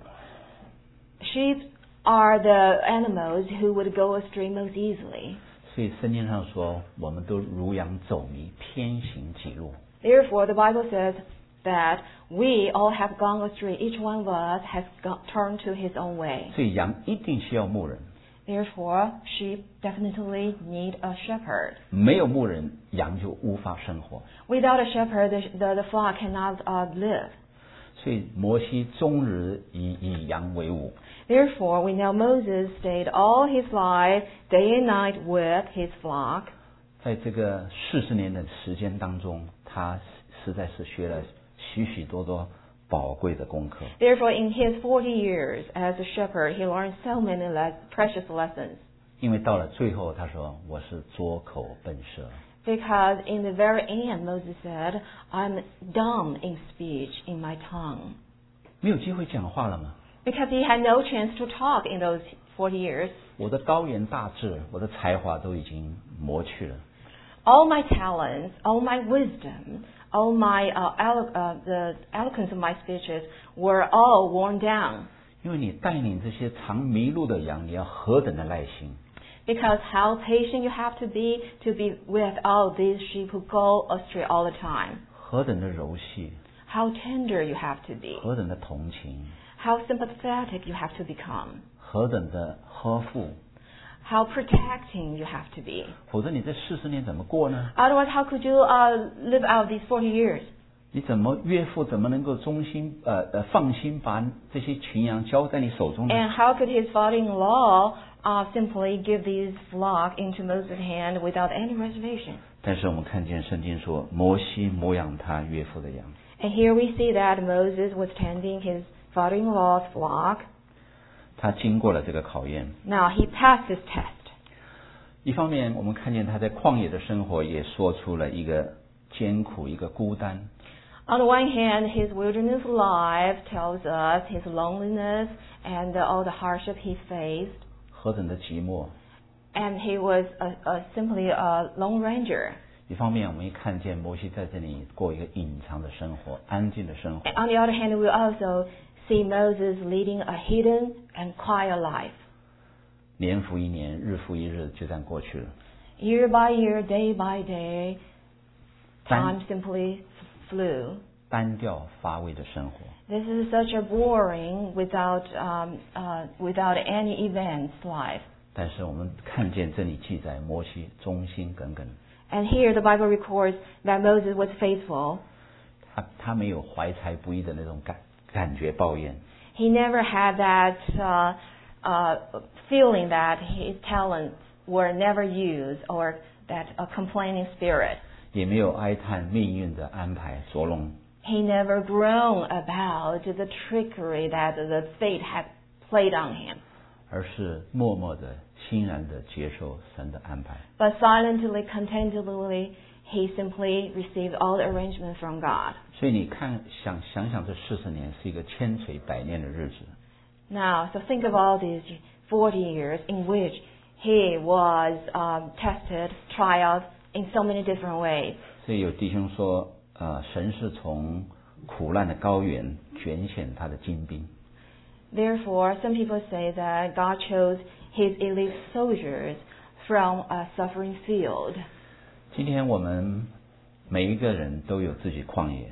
Sheep are the animals who would go astray most easily. 所以圣经上说，我们都如羊走迷，偏行己路。 Therefore, the Bible says that we all have gone astray. Each one of us has got, turned to his own way. 所以羊一定需要牧人， Therefore, sheep definitely need a shepherd. 没有牧人，羊就无法生活。 Without a shepherd, the, the, the flock cannot uh, live. 所以摩西终日以以羊为伍。 Therefore, we know Moses stayed all his life, day and night, with his flock. 在这个四十年的时间当中，他实在是学了许许多多宝贵的功课。 Therefore, in his forty years as a shepherd, he learned so many les- precious lessons. 因为到了最后，他说：“我是拙口笨舌。” Because in the very end, Moses said, I'm dumb in speech, in my tongue. 没有机会讲话了吗？ Because he had no chance to talk in those forty years. 我的高言大志，我的才华都已经磨去了。 All my talents, all my wisdom, all my uh, elo- uh, the eloquence of my speeches were all worn down. 因为你带领这些常迷路的羊，你要何等的耐心！ Because how patient you have to be to be with all these sheep who go astray all the time. 何等的柔细， How tender you have to be. 何等的同情， How sympathetic you have to become. 何等的呵护， How protecting you have to be. 否则你这四十年怎么过呢？ Otherwise, how could you uh, live out these forty years? 你怎么岳父怎么能够忠心呃呃放心把这些群羊交在你手中呢？ And how could his father-in-law uh, simply give these flock into Moses' hand without any reservation? 但是我们看见圣经说，摩西牧养他岳父的羊， And here we see that Moses was tending his father-in-law's flock. 他经过了这个考验。 Now, he passed this test. 一方面，我们看见他在旷野的生活，也说出了一个艰苦，一个孤单。 On the one hand, his wilderness life tells us his loneliness and uh, all the hardship he faced. 何等的寂寞！ And he was a, a, simply a lone ranger. 一方面，我们也看见摩西在这里过一个隐藏的生活，安静的生活。 And on the other hand, we also see Moses leading a hidden and quiet life. 年复一年，日复一日，就这样过去了。 Year by year, day by day, 单 time simply flew. 单调乏味的生活。 This is such a boring, without um, uh, without any events life. 但是我们看见这里记载，摩西忠心耿耿， And here the Bible records that Moses was faithful. 他他没有怀才不遇的那种感感觉抱怨， He never had that uh, uh, feeling that his talents were never used or that a complaining spirit. 也没有哀叹命运的安排捉弄。 He never groaned about the trickery that the fate had played on him, 而是默默的、欣然的接受神的安排。 but silently, contentedly, he simply received all the arrangements from God. 所以你看，想想想，这四十年是一个千锤百炼的日子。 Now, so think of all these forty years in which he was um, tested, trialed in so many different ways. 所以有弟兄说，呃，神是从苦难的高原拣选他的精兵。 Therefore, some people say that God chose his elite soldiers from a suffering field. 今天我们每一个人都有自己旷野，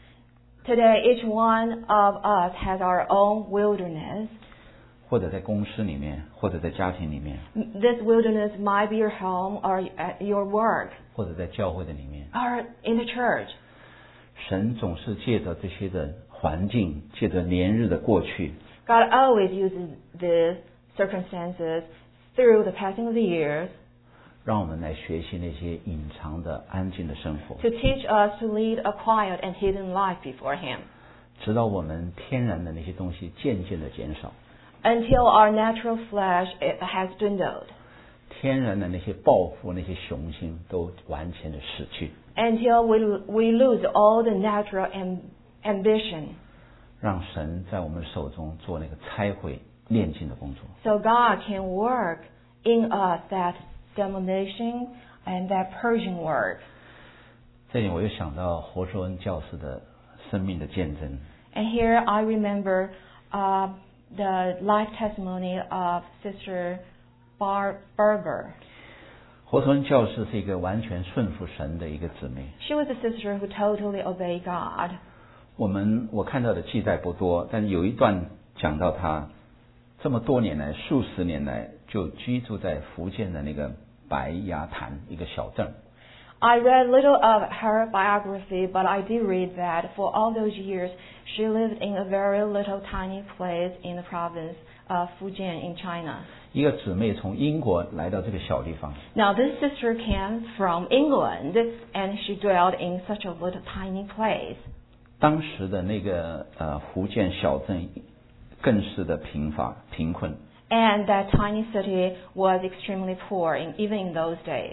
Today, each one of us has our own wilderness. 或者在公司里面，或者在家庭里面， This wilderness might be your home or at your work 或者在教会的里面。 or in the church. 神总是借着这些的环境，借着年日的过去， God always uses these circumstances through the passing of the years 让我们来学习那些隐藏的安静的生活， to teach us to lead a quiet and hidden life before Him, 直到我们天然的那些东西渐渐的减少， until our natural flesh it has dwindled, 天然的那些抱负、那些雄心都完全的死去， until we we lose all the natural am, ambition. 让神在我们手中做那个拆毁、炼净的工作。 So God can work in us that demolition and that purging work. 这里我又想到活说恩教士的生命的见证。 And here I remember uh, the life testimony of Sister Bar Berger. 活说恩教士是一个完全顺服神的一个姊妹。 She was a sister who totally obeyed God. 我们我看到的记载不多，但有一段讲到她这么多年来、数十年来就居住在福建的那个白崖潭一个小镇。 I read little of her biography, but I did read that for all those years she lived in a very little tiny place in the province of Fujian in China. 一个姊妹从英国来到这个小地方， Now this sister came from England and she dwelled in such a little tiny place. 当时的那个呃福建小镇更是的贫乏贫困。 And that tiny city was extremely poor, in, even in those days.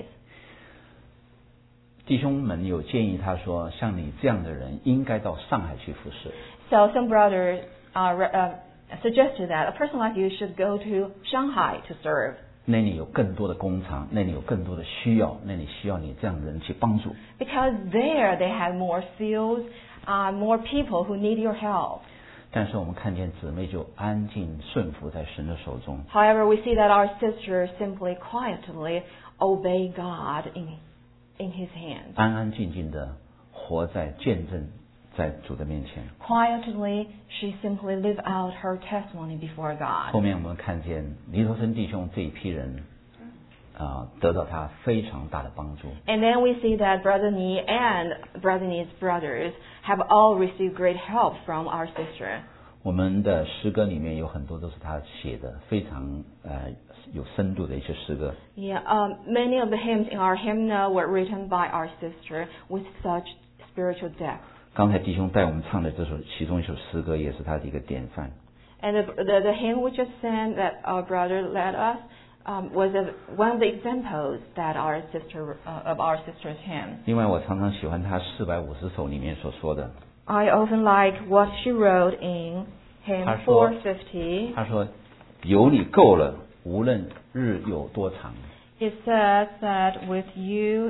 弟兄们有建议他说，像你这样的人应该到上海去服侍。 So some brothers uh, re- uh, suggested that a person like you should go to Shanghai to serve. 那里有更多的工厂，那里有更多的需要，那里需要你这样的人去帮助。 Because there they have more fields, uh, more people who need your help. 但是我们看见姊妹就安静顺服在神的手中。 However, we see that our sister simply quietly obey God in, in His hand. 安安静静的活在见证在主的面前。 Quietly, she simply lived out her testimony before 后 God. 面我们看见尼陀生弟兄这一批人啊、得到他非常大的帮助。 And then we see that Brother Ni and Brother Ni's brothers have all received great help from our sister. 我们的诗歌里面有很多都是他写的，非常呃有深度的一些诗歌。 Yeah, um, many of the hymns in our hymnal were written by our sister with such spiritual depth. 刚才弟兄带我们唱的这首其中一首诗歌，也是他的一个典范。 And the, the, the hymn we just sang that our brother led us um, was a, one of the examples that our sister uh, of our sister's hymn. 另外，我常常喜欢他四百五十首里面所说的。 I often like what she wrote in hymn 他说 four fifty. 他说：“有你够了，无论日有多长。 It says that with you,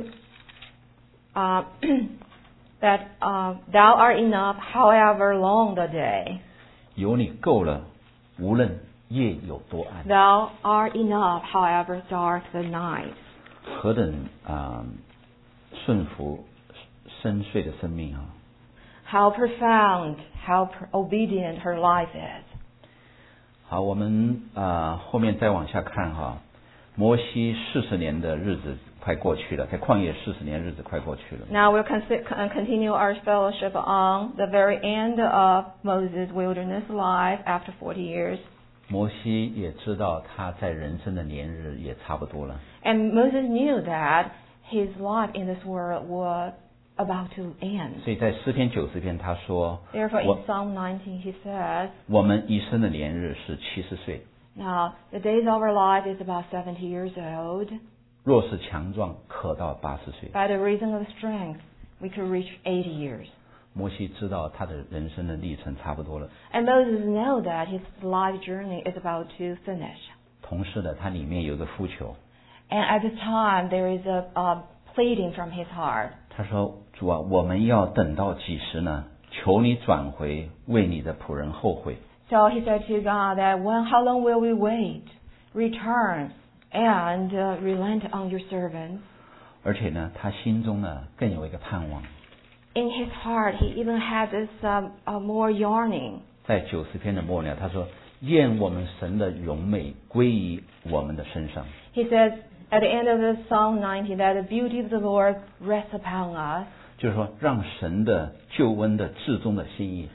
uh, that uh, thou art enough, however long the day. 有你够了，无论夜有多暗。 Thou art enough, however dark the night. ” 何等啊、顺服深邃的生命啊！ How profound, how pr- obedient her life is. 好，我们啊、后面再往下看哈，摩西四十年的日子快过去了，在旷野四十年日子快过去了。 Now we'll con- con- continue our fellowship on the very end of Moses' wilderness life after forty years. 摩西也知道他在人生的年日也差不多了， And Moses knew that his life in this world was about to end. 所以在诗篇九十篇他说：“ Therefore, 我 in Psalm nineteen, he says, 我们一生的年日是七十岁， Now, the days of our life is about seventy years old. 若是强壮，可到八十岁。” By the reason of strength, we could reach eighty years. 摩西知道他的人生的历程差不多了， And Moses knew that his life journey is about to finish. 同时的，他里面有一个呼求， And at this time, there is a, a pleading from his heart. 他说：“主啊，我们要等到几时呢？求你转回，为你的仆人后悔。” So he said to God that, when, how long will we wait? Return and uh, relent on your servant. 而且呢，他心中呢更有一个盼望。 In his heart, he even had this um, uh, more yearning. 在九十篇的末了，他说：“愿我们神的荣美归于我们的身上。” He says at the end of the Psalm ninety that the beauty of the Lord rests upon us. 就是说，让神的救恩的至终的心意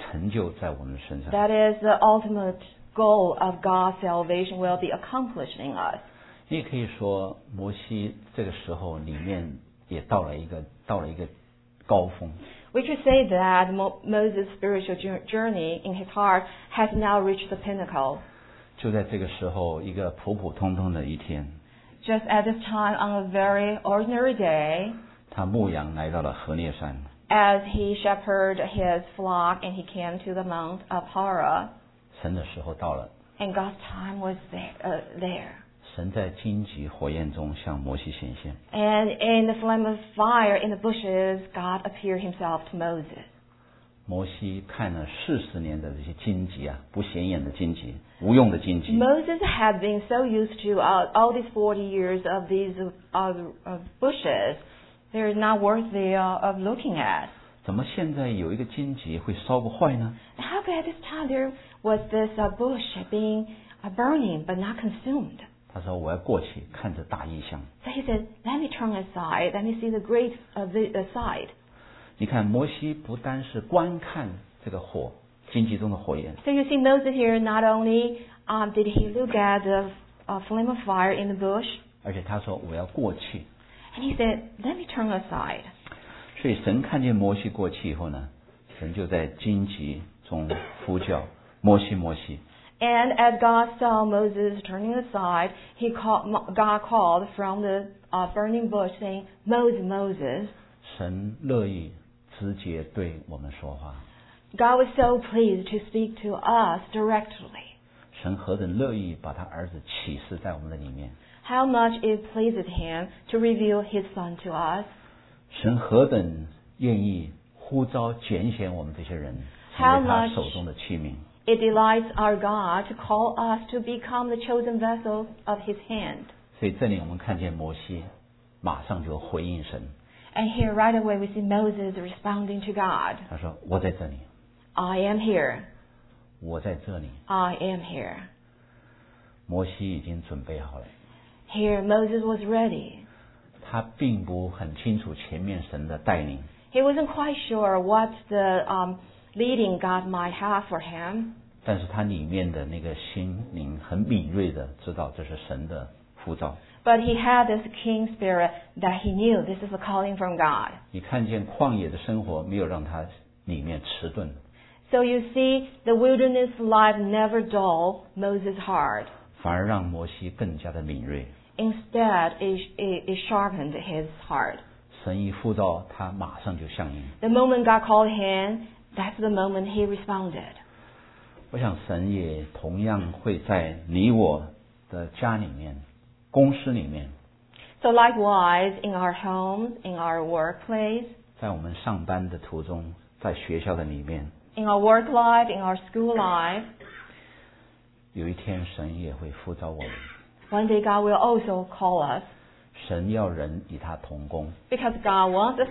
成就在我们的身上。 That is the ultimate goal of God's salvation will be accomplished in us. 你也可以说，摩西这个时候里面也到了一个到了一个高峰。 We could say that Mo- Moses' spiritual jour- journey in his heart has now reached the pinnacle. 就在这个时候，一个普普通通的一天， Just at this time, on a very ordinary day, 他牧羊来到了何烈山。 as he shepherded his flock and he came to the Mount of Horeb, 神的时候到了， and God's time was there. Uh, there. 神在荆棘火焰中向摩西显现。 And in the flame of fire in the bushes, God appeared himself to Moses. 摩西看了四十年的这些荆棘啊，不显眼的荆棘，无用的荆棘。 Moses had been so used to uh, all these forty years of these uh, uh, bushes, they're not worthy uh, of looking at. 怎么现在有一个荆棘会烧不坏呢？ How could at this time there was this uh, bush being uh, burning but not consumed? 他说：“我要过去看着大异象。 So he said, let me turn aside, let me see the great uh, the, uh, side. ” 你看，摩西不单是观看这个火，荆棘中的火焰， So you see Moses here, not only um, did he look at the uh, flame of fire in the bush, 而且他说：“我要过去。 and he said, let me turn aside. ” 所以神看见摩西过去以后呢，神就在荆棘中呼叫：“摩西，摩西！” And as God saw Moses turning aside, he called, God called from the uh, burning bush saying, Moses, Moses. 神乐意直接对我们说话。 God was so pleased to speak to us directly. 神何等乐意把他儿子启示在我们的里面。 How much it pleases him to reveal his son to us. 神何等愿意呼召拣选我们这些人，成 How 为他 much- 手中的器皿。 It delights our God to call us to become the chosen vessels of his hand. 所以这里我们看见摩西马上就回应神， And here right away we see Moses responding to God. 他说：“我在这里， I am here. 我在这里。 I am here. ” 摩西已经准备好了， Here Moses was ready. 他并不很清楚前面神的带领， He wasn't quite sure what the um, leading God might have for him, 但是他里面的那个心灵很敏锐的知道这是神的呼召。 but he had this king spirit that he knew this is a calling from God. 你看见旷野的生活没有让他里面迟钝， So you see, the wilderness life never dulled Moses' heart. 反而让摩西更加的敏锐。 Instead, it, it, it sharpened his heart. 神一呼召，他马上就响应。 The moment God called him, that's the moment he responded. 我想神也同样会在你我的家里面、公司里面， So likewise, in our homes, in our workplace, 在我们上班的途中，在学校的里面， in our work life, in our school life, 有一天神也会呼召我们。 one day God will also call us. 神要人与他同工， Because God wants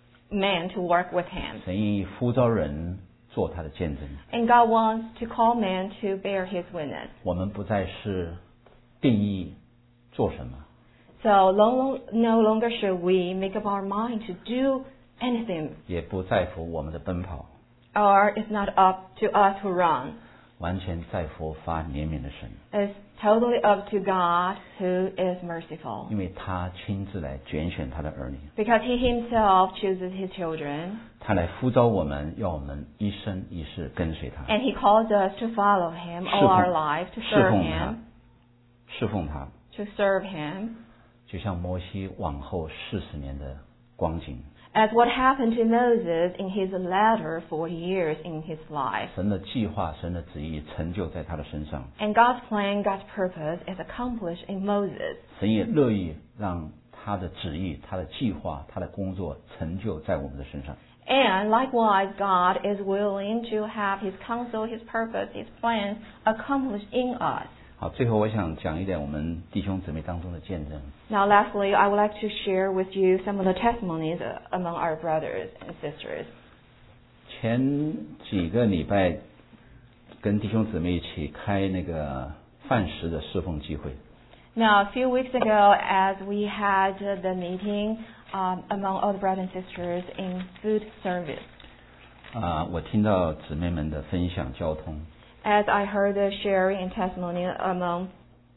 man to work with him. 神愿意呼召人做他的见证。 And God wants to call man to bear his witness. 我们不再是定义做什么， So long, no longer should we make up our mind to do anything, 也不在乎我们的奔跑， or it's not up to us to run. 完全在乎发怜悯的神， It's totally up to God who is merciful. 因为他亲自来拣选他的儿女， Because he himself chooses his children, 他来呼召我们，要我们一生一世跟随他， and he calls us to follow him all our life, to 侍 serve 奉他 him,， 侍奉他， to serve him. 就像摩西往后四十年的光景， As what happened to Moses in his latter forty years in his life. 神的计划、神的旨意成就在他的身上， And God's plan, God's purpose is accomplished in Moses. 神也乐意让他的旨意、他的计划、他的工作成就在我们的身上。 And likewise, God is willing to have his counsel, his purpose, his plans accomplished in us. 好，最后我想讲一点我们弟兄姊妹当中的见证。 Now, lastly, I would like to share with you some of the testimonies among our brothers and sisters. 前几个礼拜跟弟兄姊妹一起开那个饭食的侍奉聚会， Now, a few weeks ago, as we had the meeting um, among all the brothers and sisters in food service, 啊，我听到姊妹们的分享交通， as I heard the sharing and testimony among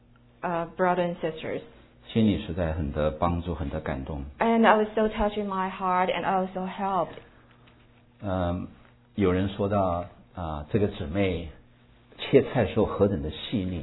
uh, brothers and sisters. 心里实在很得帮助，很得感动。 And I was so touched in my heart and also helped. 嗯，有人说到啊，这个姊妹切菜时候何等的细腻。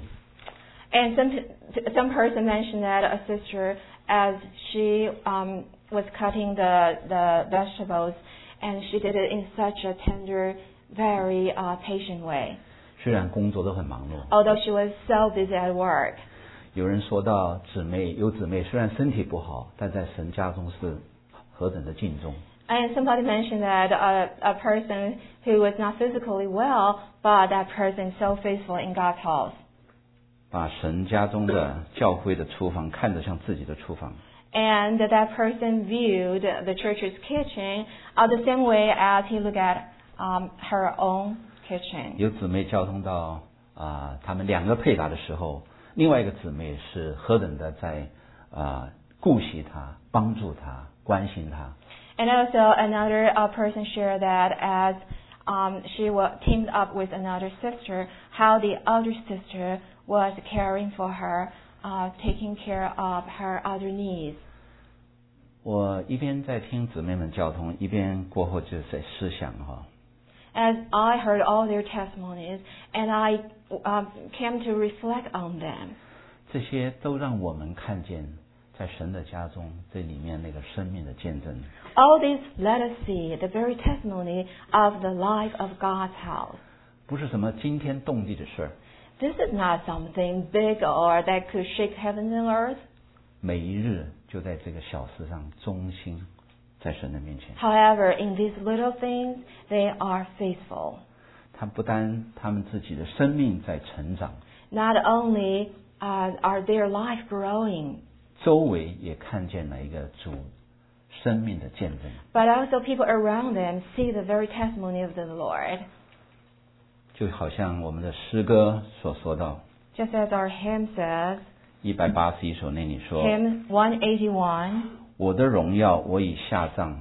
And some some person mentioned that a sister, as she um, was cutting the, the vegetables, and she did it in such a tender, very uh, patient way. 虽然工作都很忙碌， Although she was so busy at work. 有人说到姊妹有姊妹虽然身体不好，但在神家中是何等的敬重。 And somebody mentioned that a, a person who was not physically well, but that person is so faithful in God's house. 把神家中的教会的厨房看得像自己的厨房。 And that person viewed the church's kitchen uh, the same way as he looked at um, her own kitchen. 有姊妹交通到啊，他们两个配搭的时候，另外一个姊妹是何等的在啊顾惜他、帮助他、关心他。 And also another uh, person shared that as um, she was teamed up with another sister, how the other sister was caring for her, uh, taking care of her other needs. 我一边在听姊妹们交通，一边过后就在思想哈。 As I heard all their testimonies, and I um, came to reflect on them. 这些都让我们看见，在神的家中这里面那个生命的见证。 All this let us see the very testimony of the life of God's house. 不是什么惊天动地的事儿， This is not something big or that could shake heaven and earth. 每一日就在这个小事上忠心，在神的面前。 However, in these little things, they are faithful. 他不单他们自己的生命在成长， Not only uh, are their life growing, 周围也看见了一个主生命的见证。 but also people around them see the very testimony of the Lord. 就好像我们的诗歌所说到， Just as our hymn says, 一百八十一首那里说， hymn one eighty-one, 我的荣耀我已下葬，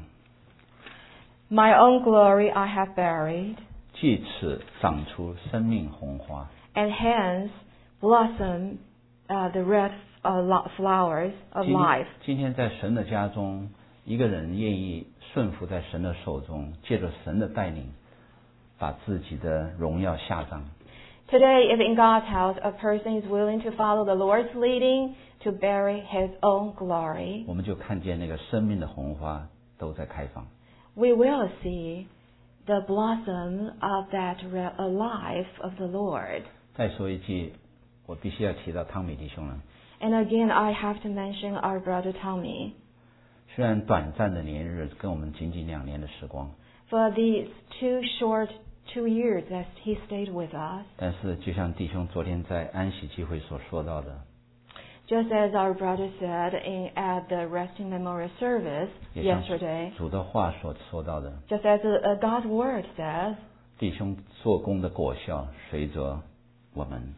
My own glory I have buried, 即此长出生命红花。 and hence blossom uh, the red uh, lo- flowers of 今 life. 今天在神的家中，一个人愿意顺服在神的手中，借着神的带领，把自己的荣耀下葬。 Today, if in God's house a person is willing to follow the Lord's leading to bury his own glory, 我们就看见那个生命的红花都在开放。 we will see the blossom of that re- uh, life of the Lord. 再说一句，我必须要提到汤米弟兄了。 And again, I have to mention our brother Tommy. 虽然短暂的年日跟我们仅仅两年的时光， For these two short two years that he stayed with us, 但是就像弟兄昨天在安息聚会所说到的， just as our brother said in, at the resting memorial service 也像 yesterday, 主的话所说到的， just as uh, God's word says, 弟兄做工的果效随着我们。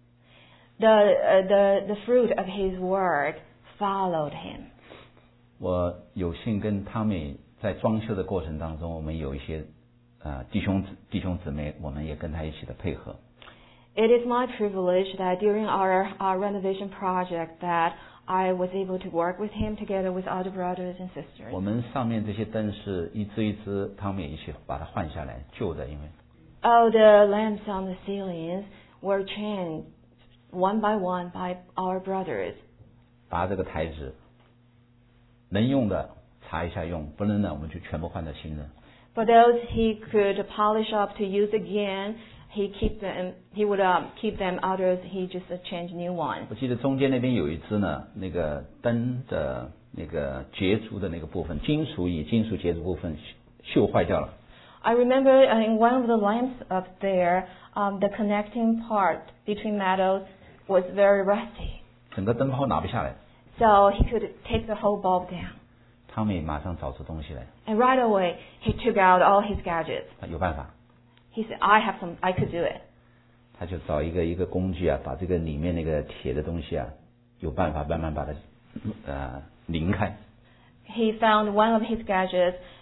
the, uh, the, the fruit of his word followed him. 我有幸跟汤米在装修的过程当中，我们有一些呃弟兄弟兄姊妹，我们也跟他一起的配合。 It is my privilege that during our, our renovation project that I was able to work with him together with other brothers and sisters. 我们上面这些灯是一支一支，汤米一起把它换下来，旧的，因为 Oh, the lamps on the ceilings were changed one by one by our brothers. 把这个台子能用的查一下用，不能的我们就全部换到新的。 For those he could polish up to use again, he keep them. He would um, keep them. Others he just uh, change new ones. 我记得中间那边有一支呢，那个灯的那个接触的那个部分，金属与金属接触部分锈坏掉了。 I remember uh, in one of the lamps up there, um, the connecting part between metals was very rusty. 整个灯泡拿不下来， So he could take the whole bulb down. 汤米马上找出东西来， And right away, he took out all his gadgets. 他有办法， He said, I have some, I could do it. 他就找一个一个工具啊，把这个里面那个铁的东西啊，有办法慢慢把它呃拧开。 He found one of his gadgets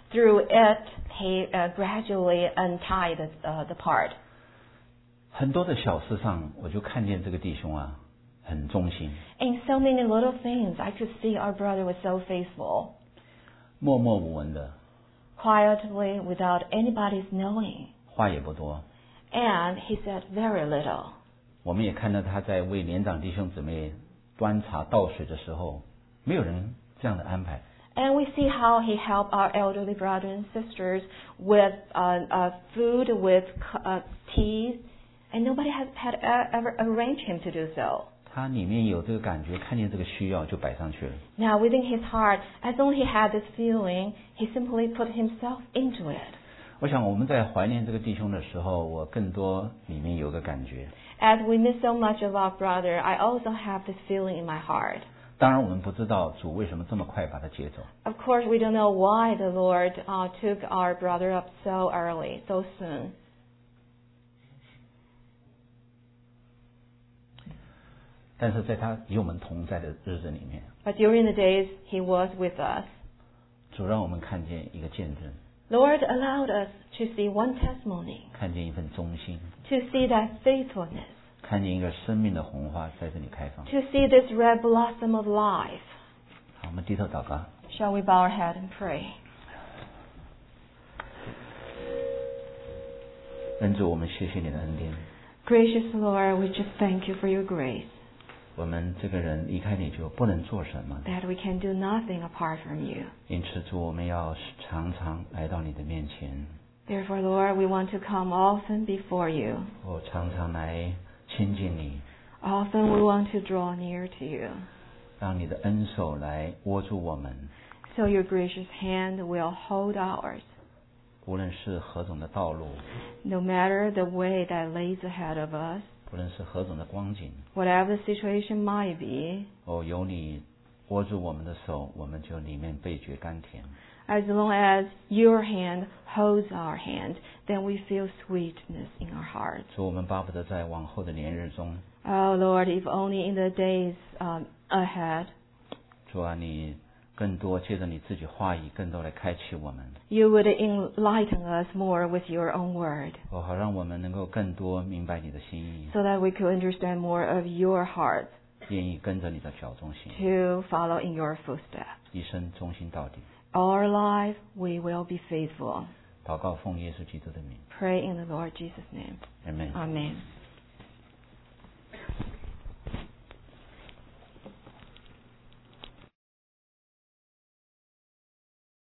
through it, he uh, gradually untied the, uh, the part. 很多的小事上，我就看见这个弟兄啊，很忠心， In so many little things, I could see our brother was so faithful. 默默无闻的， Quietly, without anybody's knowing. 话也不多。 And he said very little. 我们也看到他在为年长弟兄姊妹端茶倒水的时候，没有人这样的安排。 And we see how he helped our elderly brothers and sisters with uh, uh, food, with uh, tea, and nobody has had ever arranged him to do so. 他里面有这个感觉，看见这个需要就摆上去了。 Now, within his heart, as though he had this feeling, he simply put himself into it. 我想我们在怀念这个弟兄的时候，我更多里面有个感觉。 As we miss so much of our brother, I also have this feeling in my heart. 当然，我们不知道主为什么这么快把他接走。 Of course, we don't know why the Lord uh, took our brother up so early, so soon. 但是在他与我们同在的日子里面， But during the days he was with us, 主让我们看见一个见证， Lord allowed us to see one testimony, 看见一份忠心， to see that faithfulness, 看见一个生命的红花在这里开放。 to see this red blossom of life. 好，我们低头祷告。 Shall we bow our head and pray? 恩主，我们谢谢你的恩典。 Gracious Lord, we just thank you for your grace, 我们这个人离开你就不能做什么， that we can do nothing apart from you. 因此主，我们要常常来到你的面前， Therefore, Lord, we want to come often before you. 我常常来亲近你， Often we want to draw near to you, 让你的恩手来握住我们， so your gracious hand will hold ours. 无论是何种的道路， No matter the way that lays ahead of us, 无论是何种的光景， whatever the situation might be, 哦，有你握住我们的手，我们就里面倍觉甘甜。 as long as your hand holds our hand, then we feel sweetness in our hearts. 主，我们巴不得在往后的年日中， Oh Lord, if only in the days um, ahead, 主啊，你更多借着你自己话语，更多来开启我们， you would enlighten us more with your own word, 哦，好让我们能够更多明白你的心意， so that we could understand more of your heart, 愿意跟着你的脚中行， to follow in your footsteps. 一生忠心到底。 All our life we will be faithful. 祷告奉耶稣基督的名 Pray in the Lord Jesus' name. ，Amen。 Amen.